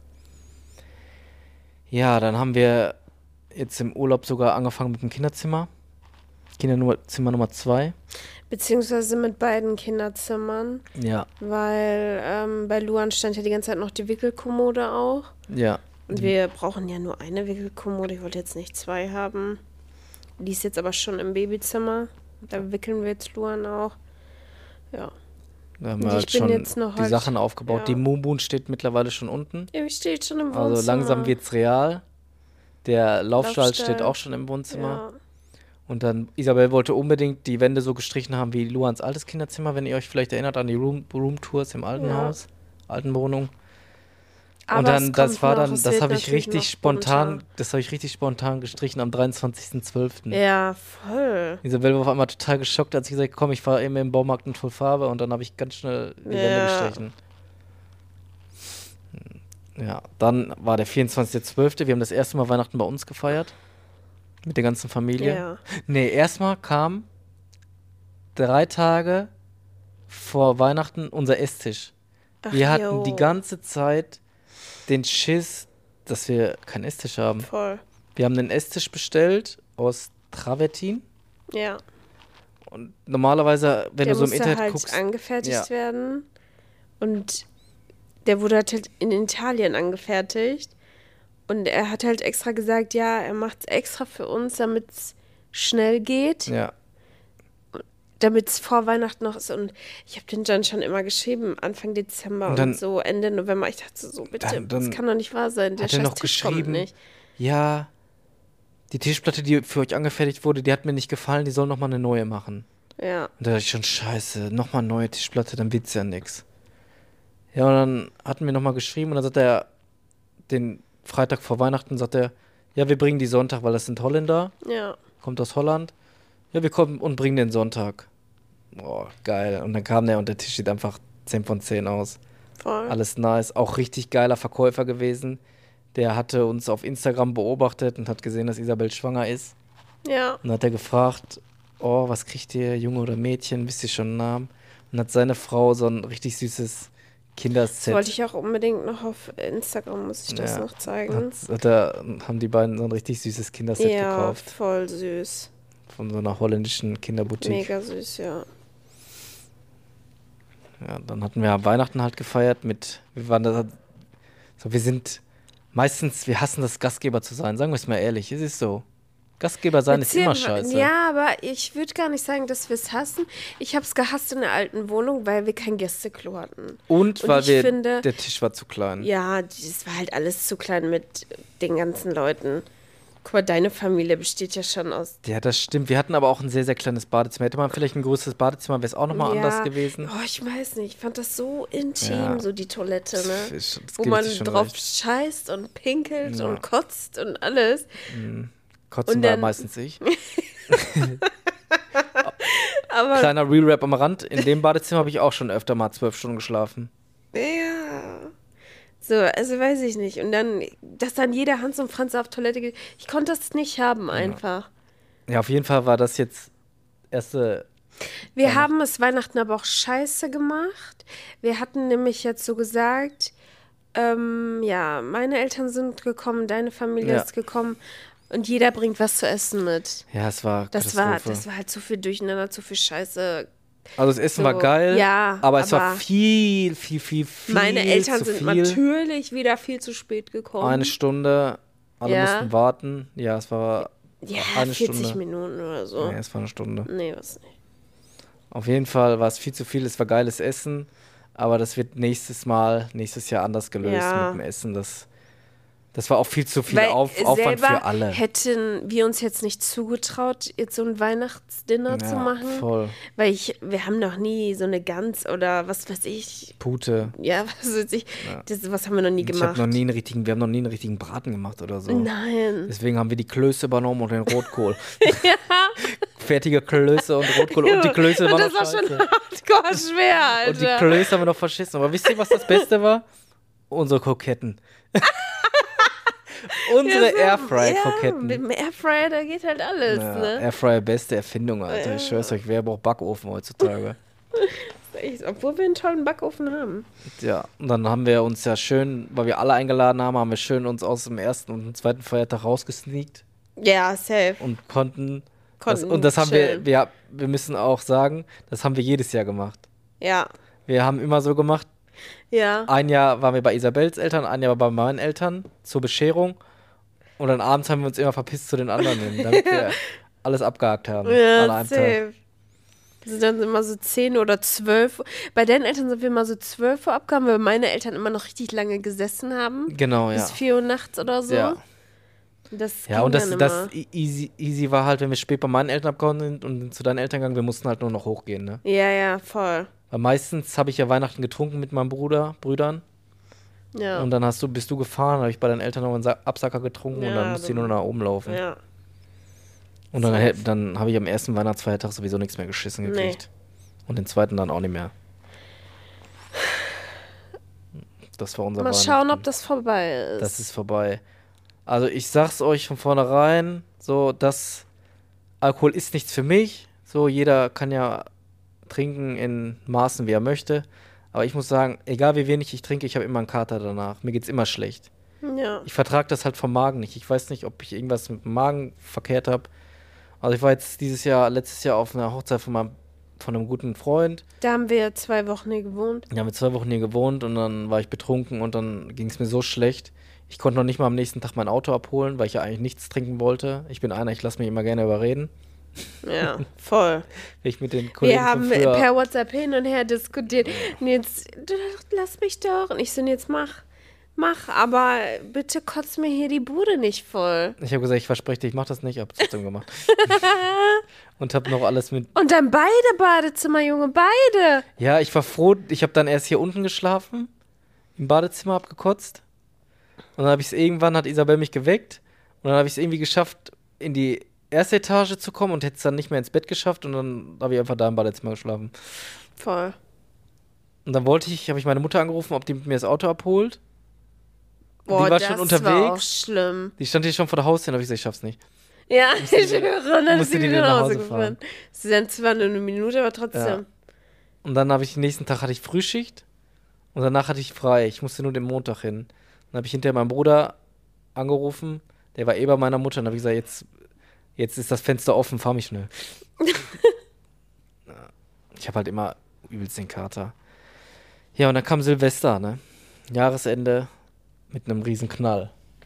Ja, dann haben wir jetzt im Urlaub sogar angefangen mit dem Kinderzimmer. Kinderzimmer Nummer 2.
Beziehungsweise mit beiden Kinderzimmern.
Ja.
Weil bei Luan stand ja die ganze Zeit noch die Wickelkommode auch.
Ja.
Und wir brauchen ja nur eine Wickelkommode. Ich wollte jetzt nicht 2 haben. Die ist jetzt aber schon im Babyzimmer. Da wickeln wir jetzt Luan auch. Ja.
Da haben wir
Und
halt
ich bin
schon
jetzt noch
die
halt-
Sachen aufgebaut.
ja.
Die Moon steht mittlerweile schon unten.
Ja, ich stehe schon im Wohnzimmer.
Also langsam wird's real. Der Laufstall steht
Laufstall.
auch schon im Wohnzimmer.
Ja.
Und dann, Isabel wollte unbedingt die Wände so gestrichen haben wie Luans altes Kinderzimmer, wenn ihr euch vielleicht erinnert an die Roomtours im alten
Ja.
Haus, alten Wohnung.
Aber
Und dann,
es
das
kommt
war
noch,
dann,
es
das
wird
habe ich
natürlich
richtig
noch
spontan,
bunter.
das habe ich richtig spontan gestrichen am 23.12.
Ja, voll.
Isabel war auf einmal total geschockt, als ich gesagt habe, komm, ich fahre eben im Baumarkt in Vollfarbe und dann habe ich ganz schnell die Wände
Ja.
gestrichen. Ja, dann war der 24.12. Wir haben das erste Mal Weihnachten bei uns gefeiert. Mit der ganzen Familie.
Ja.
Nee, erstmal kam 3 Tage vor Weihnachten unser Esstisch.
Ach,
Wir hatten
jo.
die ganze Zeit den Schiss, dass wir keinen Esstisch haben.
Voll.
Wir haben einen Esstisch bestellt aus Travertin.
Ja.
Und normalerweise, wenn
Der
du so im
musste
Internet
halt
guckst,
angefertigt
ja.
werden. Und der wurde halt in Italien angefertigt. Und er hat halt extra gesagt, ja, er macht es extra für uns, damit es schnell geht.
ja,
Damit es vor Weihnachten noch ist. Und ich habe den John schon immer geschrieben, Anfang Dezember
Und
und,
dann-
so Ende November. Ich dachte so, bitte,
Dann-
das kann doch nicht wahr sein. Der
hat er
scheiß
noch
Tisch kommt
geschrieben,
nicht.
ja, die Tischplatte, die für euch angefertigt wurde, die hat mir nicht gefallen, die soll nochmal eine neue machen.
Ja.
Und da dachte ich schon, scheiße, nochmal eine neue Tischplatte, dann wird's ja nix. Ja, und dann hatten wir nochmal geschrieben und dann sagt er, den Freitag vor Weihnachten, sagt er, ja, wir bringen die Sonntag, weil das sind Holländer,
Ja.
kommt aus Holland. Ja, wir kommen und bringen den Sonntag. Boah, geil. Und dann kam der und der Tisch sieht einfach 10 von 10 aus.
Voll.
Alles nice. Auch richtig geiler Verkäufer gewesen. Der hatte uns auf Instagram beobachtet und hat gesehen, dass Isabel schwanger ist.
Ja.
Und dann hat er gefragt, oh, was kriegt ihr, Junge oder Mädchen, wisst ihr schon einen Namen? Und hat seine Frau so ein richtig süßes
Das
Kinderset.
wollte ich auch unbedingt noch auf Instagram, muss ich das
Ja.
noch zeigen.
Haben die beiden so ein richtig süßes Kinderset
Ja,
gekauft.
voll süß.
Von so einer holländischen Kinderboutique.
Mega süß, ja.
Ja, dann hatten wir Weihnachten halt gefeiert wir waren da, so, wir sind meistens, wir hassen das, Gastgeber zu sein, sagen wir es mal ehrlich, es ist so. Gastgeber sein ist immer scheiße.
Ja, aber ich würde gar nicht sagen, dass wir es hassen. Ich habe es gehasst in der alten Wohnung, weil wir kein Gästeklo hatten.
Und
Und
weil
ich
wir,
finde-
der Tisch war zu klein.
Ja, das war halt alles zu klein mit den ganzen Leuten. Guck mal, deine Familie besteht ja schon aus.
Ja, das stimmt. Wir hatten aber auch ein sehr, sehr kleines Badezimmer. Hätte man vielleicht ein größeres Badezimmer, wäre es auch nochmal
ja,
anders gewesen.
Oh, ich weiß nicht. Ich fand das so intim,
Ja.
so die Toilette, ne?
Das
Wo
gebe ich
man
dir schon
drauf
recht.
scheißt und pinkelt
Ja.
und kotzt und alles.
Kotzen
und
war
dann-
meistens ich.
Aber
Kleiner Real-Rap am Rand. In dem Badezimmer habe ich auch schon öfter mal 12 Stunden geschlafen.
ja. So, also weiß ich nicht. Und dann, dass dann jeder Hans und Franz auf Toilette geht. Ich konnte das nicht haben einfach.
Ja, auf jeden Fall war das jetzt erste.
Wir haben es Weihnachten aber auch scheiße gemacht. Wir hatten nämlich jetzt so gesagt, ja, meine Eltern sind gekommen, deine Familie
Ja.
ist gekommen und jeder bringt was zu essen mit.
Ja, es war
Das war
Katastrophe.
halt zu viel Durcheinander, zu viel Scheiße.
Also das Essen
so,
war geil,
ja,
aber es war
aber
viel
Meine Eltern
zu
sind
viel.
natürlich wieder viel zu spät gekommen.
1 Stunde, alle
Ja.
mussten warten. Ja, es war
ja,
eine
40
Stunde.
Minuten oder so.
Nee, es war eine Stunde.
Nee, was nicht.
Auf jeden Fall war es viel zu viel, es war geiles Essen, aber das wird nächstes Jahr anders gelöst
Ja.
mit dem Essen. Das war auch viel zu viel
Weil
Aufwand
selber
für alle.
hätten wir uns jetzt nicht zugetraut, jetzt so ein Weihnachtsdinner zu machen.
Voll.
Weil wir haben noch nie so eine Gans oder was weiß ich.
Pute.
Ja, was weiß ich. Was haben wir noch nie
Wir
gemacht.
haben noch nie einen richtigen Braten gemacht oder so.
Nein.
Deswegen haben wir die Klöße übernommen und den Rotkohl. Fertige Klöße und Rotkohl. Und die Klöße
und
waren
das
noch
war schon
scheiße.
hardcore schwer, Alter.
Und die Klöße haben wir noch verschissen. Aber wisst ihr, was das Beste war? Unsere Kroketten. Unsere Airfryer-Kroketten.
Ja, mit dem Airfryer, da geht halt alles,
Ja,
ne?
Airfryer, beste Erfindung, Alter. Ich schwör's euch, wer braucht Backofen heutzutage?
Echt, obwohl wir einen tollen Backofen haben.
Ja, und dann haben wir uns ja schön, weil wir alle eingeladen haben, haben wir schön uns aus dem ersten und dem zweiten Feiertag rausgesneakt
Ja, safe.
und konnten
Konnten
und das haben
chillen.
wir müssen auch sagen, das haben wir jedes Jahr gemacht.
Ja.
Wir haben immer so gemacht,
Ja.
ein Jahr waren wir bei Isabels Eltern, ein Jahr bei meinen Eltern zur Bescherung und dann abends haben wir uns immer verpisst zu den anderen hin, damit wir alles abgehakt haben an
Ja,
einem Tag.
safe. sind dann immer so 10 oder 12. Bei den Eltern sind wir immer so 12 Uhr abgehauen, weil meine Eltern immer noch richtig lange gesessen haben.
Genau, ja.
Bis 4 Uhr nachts oder so.
Ja.
Das
Ja,
ging
und
dann immer.
das easy war halt, wenn wir spät bei meinen Eltern abgehauen sind und zu deinen Eltern gegangen, wir mussten halt nur noch hochgehen, ne?
Ja, voll.
Weil meistens habe ich ja Weihnachten getrunken mit meinen Brüdern.
Ja.
Und dann bist du gefahren, habe ich bei deinen Eltern noch einen Absacker getrunken und dann musst du nur nach oben laufen.
Ja.
Und dann habe ich am ersten Weihnachtsfeiertag sowieso nichts mehr geschissen gekriegt. Und den zweiten dann auch nicht mehr. Das war unser
Mal
Weihnachten.
schauen, ob das vorbei ist.
Das ist vorbei. Also ich sag's euch von vornherein, so, Alkohol ist nichts für mich. So, jeder kann ja trinken in Maßen, wie er möchte. Aber ich muss sagen, egal wie wenig ich trinke, ich habe immer einen Kater danach. Mir geht's immer schlecht.
Ja.
Ich vertrage das halt vom Magen nicht. Ich weiß nicht, ob ich irgendwas mit dem Magen verkehrt habe. Also ich war jetzt letztes Jahr auf einer Hochzeit von einem guten Freund.
Da haben wir 2 Wochen hier gewohnt.
Wir haben 2 Wochen hier gewohnt und dann war ich betrunken und dann ging es mir so schlecht. Ich konnte noch nicht mal am nächsten Tag mein Auto abholen, weil ich ja eigentlich nichts trinken wollte. Ich bin einer, ich lasse mich immer gerne überreden.
Ja, voll.
Wenn ich mit den Kollegen
Wir haben
von früher,
per WhatsApp hin und her diskutiert. Und jetzt, lass mich doch. Und ich so, jetzt mach, aber bitte kotz mir hier die Bude nicht voll.
ich habe gesagt, ich verspreche dir, ich mache das nicht, habe trotzdem gemacht. Und habe noch alles mit.
Und dann beide Badezimmer, Junge, beide.
Ja, ich war froh, ich habe dann erst hier unten geschlafen, im Badezimmer abgekotzt. Und dann hat Isabel mich geweckt. Und dann habe ich es irgendwie geschafft, in die erste Etage zu kommen und hätte es dann nicht mehr ins Bett geschafft. Und dann habe ich einfach da im Badezimmer geschlafen.
Voll.
Und dann habe ich meine Mutter angerufen, ob die mit mir das Auto abholt.
Boah,
die war
das
schon unterwegs.
war auch schlimm.
Die stand hier schon vor der Haustür und habe ich gesagt, ich schaff's nicht.
Ja, ich höre, und dann ist
musste
sie
die
wieder
nach
nach
Hause
Hause gefahren. Sie sind zwar nur eine Minute, aber trotzdem.
Ja. Und dann den nächsten Tag hatte ich Frühschicht und danach hatte ich frei. Ich musste nur den Montag hin. Dann habe ich hinterher meinen Bruder angerufen, der war bei meiner Mutter und habe ich gesagt, jetzt ist das Fenster offen, fahr mich schnell. Ich habe halt immer übelst den Kater. Ja, und dann kam Silvester, ne? Jahresende mit einem riesen Knall.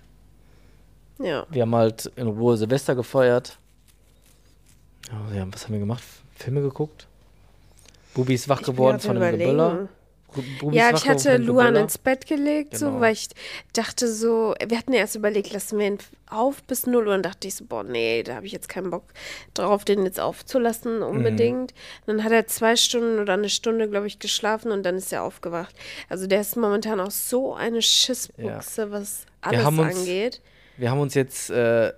Ja.
Wir haben halt in Ruhe Silvester gefeiert. Ja, was haben wir gemacht? Filme geguckt? Bubi ist wach geworden von einem Geböller.
Ja, ich hatte Luan ins Bett gelegt,
Genau.
so, weil ich dachte so, wir hatten ja erst überlegt, lassen wir ihn auf bis 0 Uhr. Und dachte ich so, boah, nee, da habe ich jetzt keinen Bock drauf, den jetzt aufzulassen unbedingt. Dann hat er 2 Stunden oder 1 Stunde, glaube ich, geschlafen und dann ist er aufgewacht. Also der ist momentan auch so eine Schissbuchse, was alles angeht.
Wir haben uns jetzt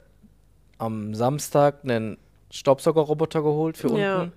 am Samstag einen Staubsaugerroboter geholt für unten.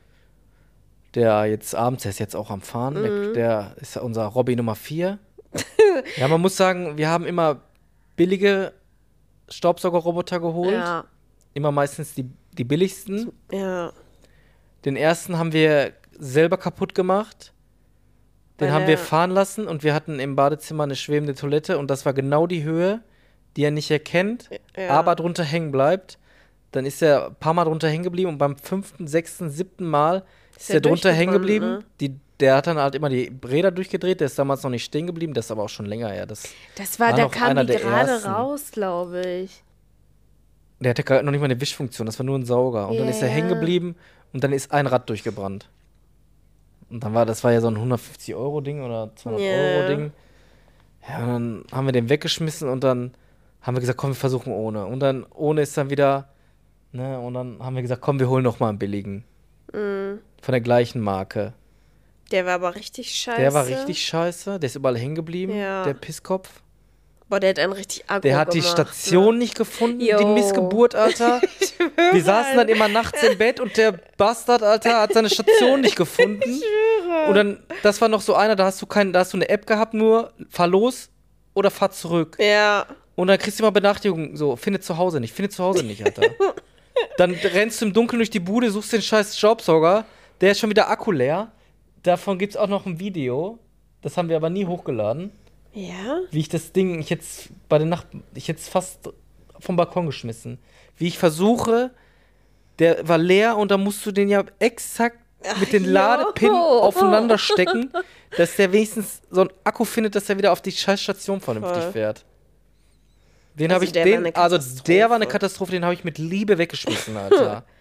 Der ist jetzt auch am Fahren. Der ist unser Robby Nummer 4. Ja, man muss sagen, wir haben immer billige Staubsaugerroboter geholt.
Ja.
Immer meistens die billigsten.
Ja.
Den ersten haben wir selber kaputt gemacht. Den haben wir fahren lassen und wir hatten im Badezimmer eine schwebende Toilette und das war genau die Höhe, die er nicht erkennt, aber drunter hängen bleibt. Dann ist er ein paar Mal drunter hängen geblieben und beim 5., 6., 7. Mal ist er drunter hängen geblieben. Ne? Der hat dann halt immer die Räder durchgedreht, der ist damals noch nicht stehen geblieben, das ist aber auch schon länger her. Das
war der kam die gerade raus, glaube ich.
Der hatte noch nicht mal eine Wischfunktion, das war nur ein Sauger. Und dann ist er hängen geblieben und dann ist ein Rad durchgebrannt. Und dann das war ja so ein 150-Euro-Ding oder 200-Euro-Ding. Ja, und dann haben wir den weggeschmissen und dann haben wir gesagt, komm, wir versuchen ohne. Und dann ohne ist dann wieder, ne, und dann haben wir gesagt, komm, wir holen noch mal einen billigen. Von der gleichen Marke.
Der war aber richtig scheiße.
Der ist überall hängen geblieben, der Pisskopf.
Boah, der hat einen richtig Akku
Der hat die Station nicht gefunden, die Missgeburt, Alter. Wir saßen dann immer nachts im Bett und der Bastard, Alter, hat seine Station nicht gefunden. Ich schwöre. Und dann, das war noch so einer, da hast du eine App gehabt, nur fahr los oder fahr zurück.
Ja.
Und dann kriegst du immer Benachrichtigungen, so, finde zu Hause nicht, Alter. Dann rennst du im Dunkeln durch die Bude, suchst den scheiß Staubsauger, der ist schon wieder Akku leer. Davon gibt's auch noch ein Video, das haben wir aber nie hochgeladen.
Ja?
Wie ich das Ding, ich hätte es fast vom Balkon geschmissen. Wie ich versuche, der war leer und da musst du den ja exakt mit den Ladepin aufeinander stecken, dass der wenigstens so einen Akku findet, dass er wieder auf die Scheißstation vernünftig fährt. Der war eine Katastrophe, den habe ich mit Liebe weggeschmissen, Alter.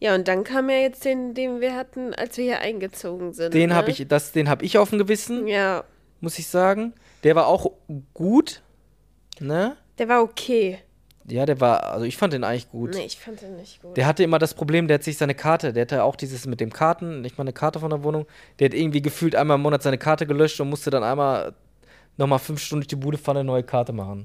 Ja, und dann kam ja jetzt den wir hatten, als wir hier eingezogen sind.
Den
ne?
habe ich auf dem Gewissen,
Ja,
muss ich sagen. Der war auch gut, ne?
der war okay.
Ja, also ich fand den eigentlich gut.
Nee, ich fand den nicht gut.
Der hatte immer das Problem, der hat sich seine Karte, der hatte auch dieses mit dem Karten, nicht mal eine Karte von der Wohnung, der hat irgendwie gefühlt einmal im Monat seine Karte gelöscht und musste dann einmal nochmal 5 Stunden durch die Bude fahren, eine neue Karte machen.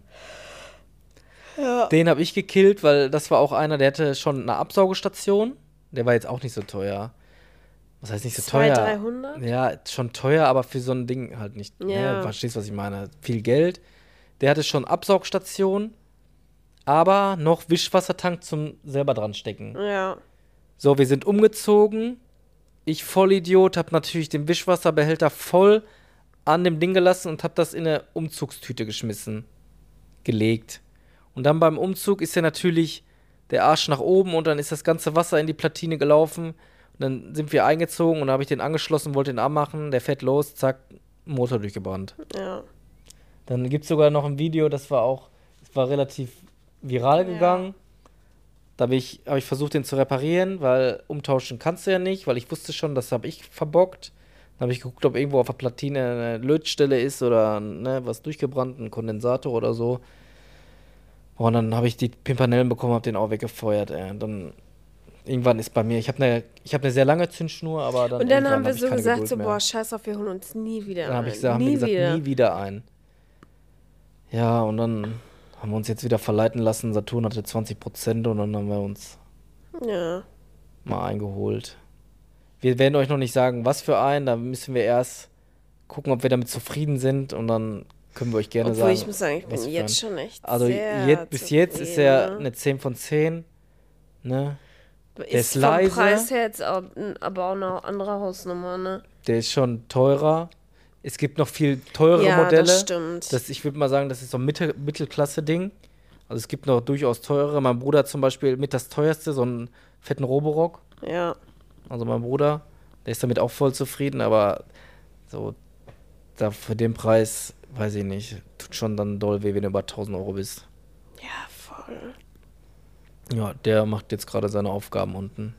Ja.
Den habe ich gekillt, weil das war auch einer, der hatte schon eine Absaugestation. Der war jetzt auch nicht so teuer. Was heißt nicht so
200,
teuer?
300?
Ja, schon teuer, aber für so ein Ding halt nicht.
Ja.
Ne? Verstehst, was ich meine? Viel Geld. Der hatte schon Absaugstation, aber noch Wischwassertank zum selber dran stecken.
Ja.
So, wir sind umgezogen. Ich Vollidiot habe natürlich den Wischwasserbehälter voll an dem Ding gelassen und habe das in eine Umzugstüte geschmissen. Gelegt. Und dann beim Umzug ist ja natürlich der Arsch nach oben und dann ist das ganze Wasser in die Platine gelaufen. Und dann sind wir eingezogen und dann habe ich den angeschlossen, wollte den anmachen, der fährt los, zack, Motor durchgebrannt.
Ja.
Dann gibt es sogar noch ein Video, das war relativ viral gegangen. Da hab ich versucht, den zu reparieren, weil umtauschen kannst du ja nicht, weil ich wusste schon, das habe ich verbockt. Dann habe ich geguckt, ob irgendwo auf der Platine eine Lötstelle ist oder ne, was durchgebrannt, ein Kondensator oder so. Und dann habe ich die Pimpanellen bekommen, habe den auch weggefeuert. Und dann irgendwann ist bei mir, ich hab eine sehr lange Zündschnur, aber dann
Und dann
irgendwann
haben wir
hab ich
so
keine
gesagt,
Geduld
so,
mehr.
boah, scheiß auf, wir holen uns nie wieder
Dann
ein.
haben wir gesagt, nie wieder ein. Ja, und dann haben wir uns jetzt wieder verleiten lassen. Saturn hatte 20% und dann haben wir uns
Ja.
mal eingeholt. Wir werden euch noch nicht sagen, was für einen. Da müssen wir erst gucken, ob wir damit zufrieden sind und dann können wir euch gerne
Obwohl
sagen.
ich muss sagen, ich
was
bin
für
jetzt
einen.
schon echt
Also
sehr
bis jetzt ist er eine 10 von 10. Ne? ist
vom
leise.
Preis her jetzt aber auch eine andere Hausnummer, ne?
Der ist schon teurer. Es gibt noch viel teurere
Ja,
Modelle.
das stimmt.
Ich würde mal sagen, das ist so ein Mittelklasse-Ding. Also es gibt noch durchaus teurere. Mein Bruder hat zum Beispiel mit das teuerste, so einen fetten Roborock.
Ja.
Also mein Bruder, der ist damit auch voll zufrieden, aber so da für den Preis, weiß ich nicht, tut schon dann doll weh, wenn du über 1000 Euro bist.
Ja, voll.
Ja, der macht jetzt gerade seine Aufgaben unten.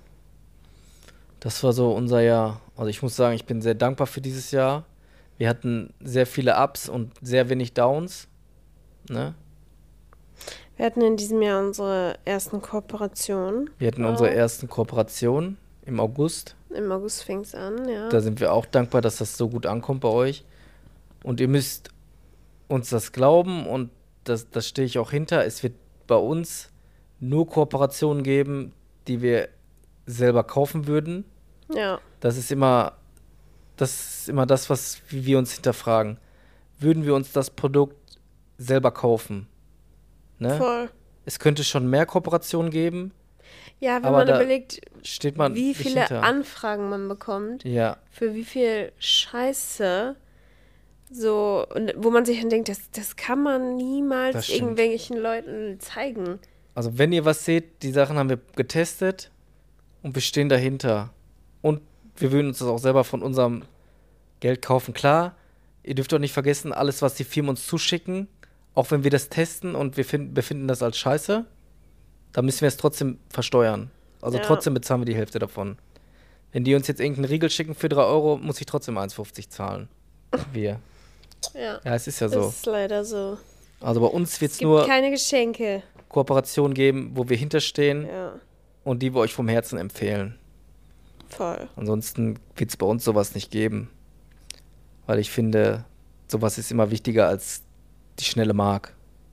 Das war so unser Jahr. Also ich muss sagen, ich bin sehr dankbar für dieses Jahr. Wir hatten sehr viele Ups und sehr wenig Downs. Ne?
Wir hatten in diesem Jahr unsere ersten Kooperationen.
Wir hatten unsere ersten Kooperationen im August.
Im August fing es an, ja.
Da sind wir auch dankbar, dass das so gut ankommt bei euch. Und ihr müsst uns das glauben und das stehe ich auch hinter. Es wird bei uns nur Kooperationen geben, die wir selber kaufen würden.
Ja.
Das ist immer das, wie wir uns hinterfragen. Würden wir uns das Produkt selber kaufen? Ne?
Voll.
Es könnte schon mehr Kooperationen geben.
Ja, wenn
aber
man
da
überlegt,
steht man
wie
nicht
viele
hinter.
Anfragen man bekommt,
Ja,
für wie viel Scheiße, so, und wo man sich dann denkt, das kann man
Das
niemals
stimmt.
irgendwelchen Leuten zeigen.
also wenn ihr was seht, die Sachen haben wir getestet und wir stehen dahinter. Und wir würden uns das auch selber von unserem Geld kaufen. Klar, ihr dürft auch nicht vergessen, alles, was die Firmen uns zuschicken, auch wenn wir das testen und wir befinden das als Scheiße, dann müssen wir es trotzdem versteuern. Also
Ja.
trotzdem bezahlen wir die Hälfte davon. Wenn die uns jetzt irgendeinen Riegel schicken für 3 Euro, muss ich trotzdem 1,50 zahlen. Wir.
Ja,
Ja, es ist ja
das
so.
ist leider so.
Also bei uns wird
Es
es
gibt
nur
keine Geschenke.
Kooperationen geben, wo wir hinterstehen
Ja,
und die wir euch vom Herzen empfehlen.
voll.
Ansonsten wird es bei uns sowas nicht geben. Weil ich finde, sowas ist immer wichtiger als die schnelle Mark.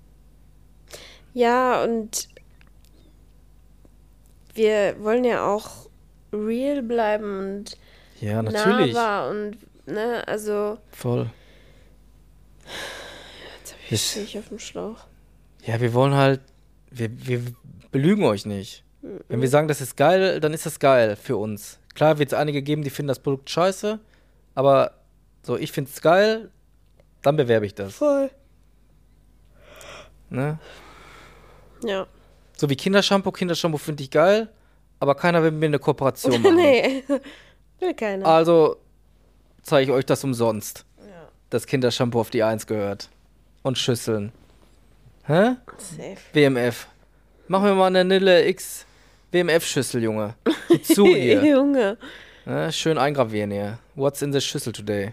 Ja, und wir wollen ja auch real bleiben und
Ja, natürlich.
nahbar und, ne, also,
Voll.
jetzt stehe ich auf dem Schlauch.
Ja, wir wollen halt, wir belügen euch nicht. Wenn wir sagen, das ist geil, dann ist das geil für uns. Klar wird es einige geben, die finden das Produkt scheiße, aber so, ich finde es geil, dann bewerbe ich das.
Voll.
Ne?
Ja.
So wie Kindershampoo finde ich geil, aber keiner will mit mir eine Kooperation machen.
Nee, will keiner.
Also zeige ich euch das umsonst.
Ja,
Das Kindershampoo auf die 1 gehört. Und Schüsseln. Hä?
safe.
WMF. Machen wir mal eine Nille X WMF-Schüssel, Junge. Sieh zu hier.
Junge.
Ja, schön eingravieren hier. What's in the Schüssel today?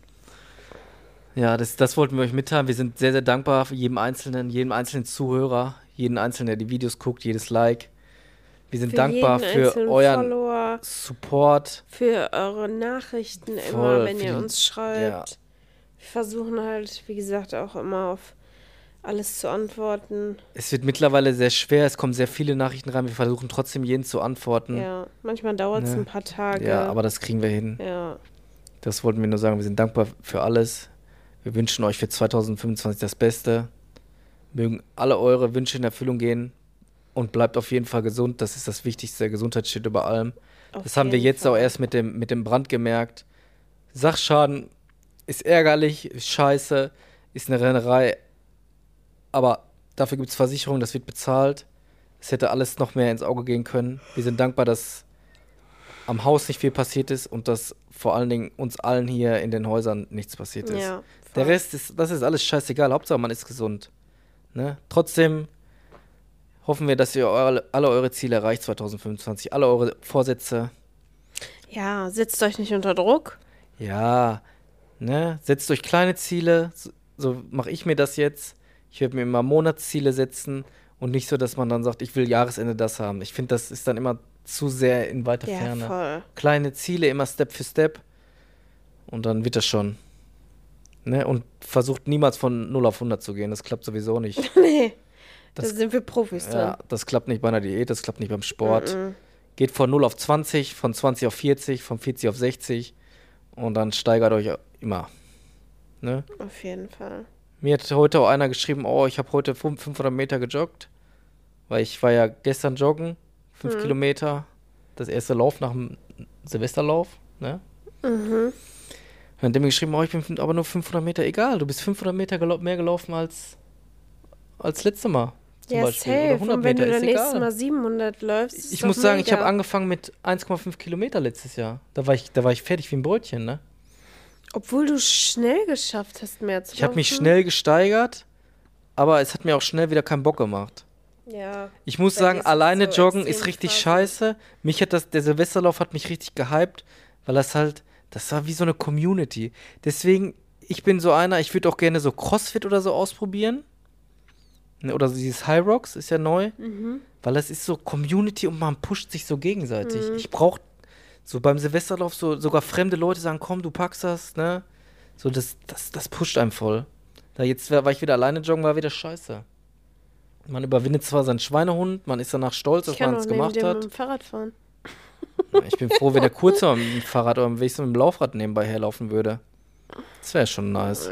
Ja, das wollten wir euch mitteilen. Wir sind sehr, sehr dankbar für jedem einzelnen Zuhörer, jeden Einzelnen, der die Videos guckt, jedes Like. Wir sind dankbar für euren
Follower,
Support.
für eure Nachrichten
Voll,
immer, wenn ihr uns schreibt.
Ja.
Wir versuchen halt, wie gesagt, auch immer auf alles zu antworten.
Es wird mittlerweile sehr schwer, es kommen sehr viele Nachrichten rein. Wir versuchen trotzdem jeden zu antworten.
Ja, manchmal dauert es
Ne?
ein paar Tage.
Ja, aber das kriegen wir hin.
Ja,
Das wollten wir nur sagen. Wir sind dankbar für alles. Wir wünschen euch für 2025 das Beste. Mögen alle eure Wünsche in Erfüllung gehen. Und bleibt auf jeden Fall gesund. Das ist das Wichtigste. Gesundheit steht über allem.
auf
Das haben wir
jeden
jetzt auch
Fall.
erst mit dem Brand gemerkt. Sachschaden ist ärgerlich, ist scheiße, ist eine Rennerei. Aber dafür gibt es Versicherung, das wird bezahlt. Es hätte alles noch mehr ins Auge gehen können. Wir sind dankbar, dass am Haus nicht viel passiert ist und dass vor allen Dingen uns allen hier in den Häusern nichts passiert ist.
Ja,
Der
voll.
Rest das ist alles scheißegal. Hauptsache, man ist gesund. Ne? Trotzdem hoffen wir, dass ihr alle eure Ziele erreicht 2025. Alle eure Vorsätze.
Ja, setzt euch nicht unter Druck.
Ja, ne? Setzt euch kleine Ziele. So mache ich mir das jetzt. Ich werde mir immer Monatsziele setzen und nicht so, dass man dann sagt, ich will Jahresende das haben. Ich finde, das ist dann immer zu sehr in weiter
Ja,
Ferne.
voll.
Kleine Ziele, immer Step für Step. Und dann wird das schon. Ne? Und versucht niemals von 0 auf 100 zu gehen. Das klappt sowieso nicht.
Nee,
Das-
da sind wir Profis
Ja,
drin.
das klappt nicht bei einer Diät, das klappt nicht beim Sport.
Mhm.
Geht von 0 auf 20, von 20 auf 40, von 40 auf 60 und dann steigert euch immer. Ne?
Auf jeden Fall.
Mir hat heute auch einer geschrieben, oh, ich habe heute 500 Meter gejoggt, weil ich war ja gestern joggen, 5 Kilometer, das erste Lauf nach dem Silvesterlauf. Ne?
Mhm.
Dann hat der mir geschrieben, oh, ich bin aber nur 500 Meter, egal, du bist 500 Meter mehr gelaufen als letztes Mal. Zum
Ja,
Beispiel. Oder
safe.
100
Und wenn
Meter,
du dann
ist
nächstes
egal.
Mal 700 läufst, ist
Ich
doch
muss sagen, ich
mega.
habe angefangen mit 1,5 Kilometer letztes Jahr. Da war ich fertig wie ein Brötchen, ne?
Obwohl du schnell geschafft hast, mehr zu
Ich habe mich
laufen.
schnell gesteigert, aber es hat mir auch schnell wieder keinen Bock gemacht.
Ja.
Ich muss
Bei
sagen,
dir ist es
alleine
so
joggen
extrem
ist richtig
krass.
scheiße. Der Silvesterlauf hat mich richtig gehypt, weil das war wie so eine Community. Deswegen, ich bin so einer, ich würde auch gerne so CrossFit oder so ausprobieren. Ne, oder so dieses High Rocks ist ja neu.
Mhm.
Weil das ist so Community und man pusht sich so gegenseitig. Ich brauche so beim Silvesterlauf sogar fremde Leute sagen, komm, du packst das, ne? So, das pusht einem voll. Da jetzt war ich wieder alleine joggen, war wieder scheiße. Man überwindet zwar seinen Schweinehund, man ist danach stolz, dass
Ich kann
man
auch
es
neben
gemacht
dir mit
hat.
dem Fahrrad fahren.
Ich bin froh, wenn der kurz mal mit dem Fahrrad oder wenigstens mit dem Laufrad nebenbei herlaufen würde. Das wäre schon nice.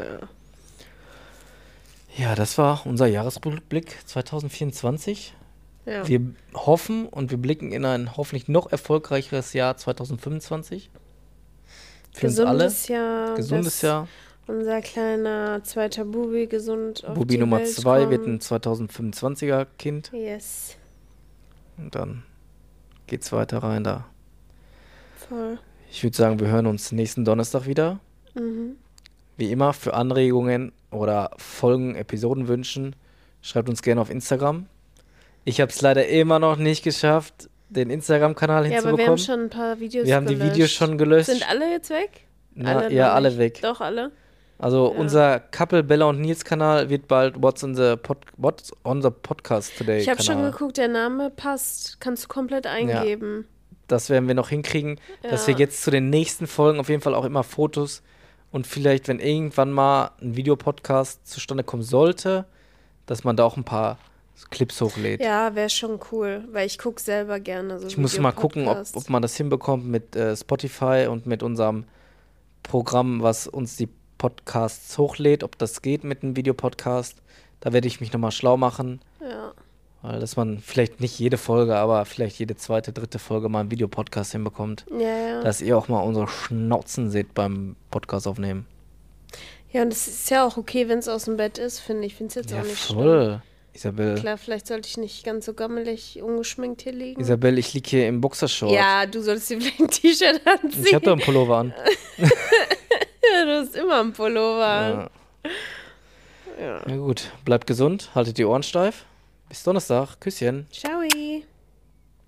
Ja, das war unser Jahresrückblick 2024.
Ja.
Wir hoffen und wir blicken in ein hoffentlich noch erfolgreicheres Jahr 2025. Für uns alle.
Gesundes Jahr.
Gesundes
dass
Jahr.
Unser kleiner zweiter Bubi gesund auf
Bubi
die
Nummer
Welt
2 wird ein
kommt.
2025er Kind.
Yes.
Und dann geht's weiter rein da.
Voll.
Ich würde sagen, wir hören uns nächsten Donnerstag wieder.
Mhm.
Wie immer, für Anregungen oder Folgen, Episoden wünschen, schreibt uns gerne auf Instagram. Ich habe es leider immer noch nicht geschafft, den Instagram-Kanal
Ja, aber
hinzubekommen.
wir haben schon ein paar Videos
Wir haben die
gelöscht.
Videos schon gelöscht.
Sind alle jetzt weg?
Na,
noch
ja, alle
nicht.
weg.
Doch, alle?
Also
Ja.
unser Couple Bella und Nils Kanal wird bald What's on the Podcast Today
Ich habe schon
Kanal.
geguckt, der Name passt. Kannst du komplett eingeben.
Das werden wir noch hinkriegen, dass wir
Ja.
jetzt zu den nächsten Folgen auf jeden Fall auch immer Fotos und vielleicht, wenn irgendwann mal ein Videopodcast zustande kommen sollte, dass man da auch ein paar Clips hochlädt.
Ja, wäre schon cool, weil ich gucke selber gerne so
Ich muss mal gucken, ob
Videopodcasts.
man das hinbekommt mit Spotify und mit unserem Programm, was uns die Podcasts hochlädt, ob das geht mit einem Videopodcast. Da werde ich mich nochmal schlau machen,
Ja.
weil dass man vielleicht nicht jede Folge, aber vielleicht jede zweite, dritte Folge mal einen Videopodcast hinbekommt.
Ja.
Dass ihr auch mal unsere Schnauzen seht beim Podcast aufnehmen.
Ja, und es ist ja auch okay, wenn es aus dem Bett ist, finde ich. Ich finde es jetzt
Ja,
auch nicht schlimm.
voll. Isabel,
Klar, vielleicht sollte ich nicht ganz so gammelig, ungeschminkt hier liegen.
Isabel, ich liege hier im Boxershort.
Ja, du solltest dir vielleicht ein T-Shirt anziehen.
Ich habe doch einen Pullover an.
Ja, du hast immer einen Pullover an.
Ja. Ja gut, bleibt gesund, haltet die Ohren steif. Bis Donnerstag. Küsschen.
Ciao.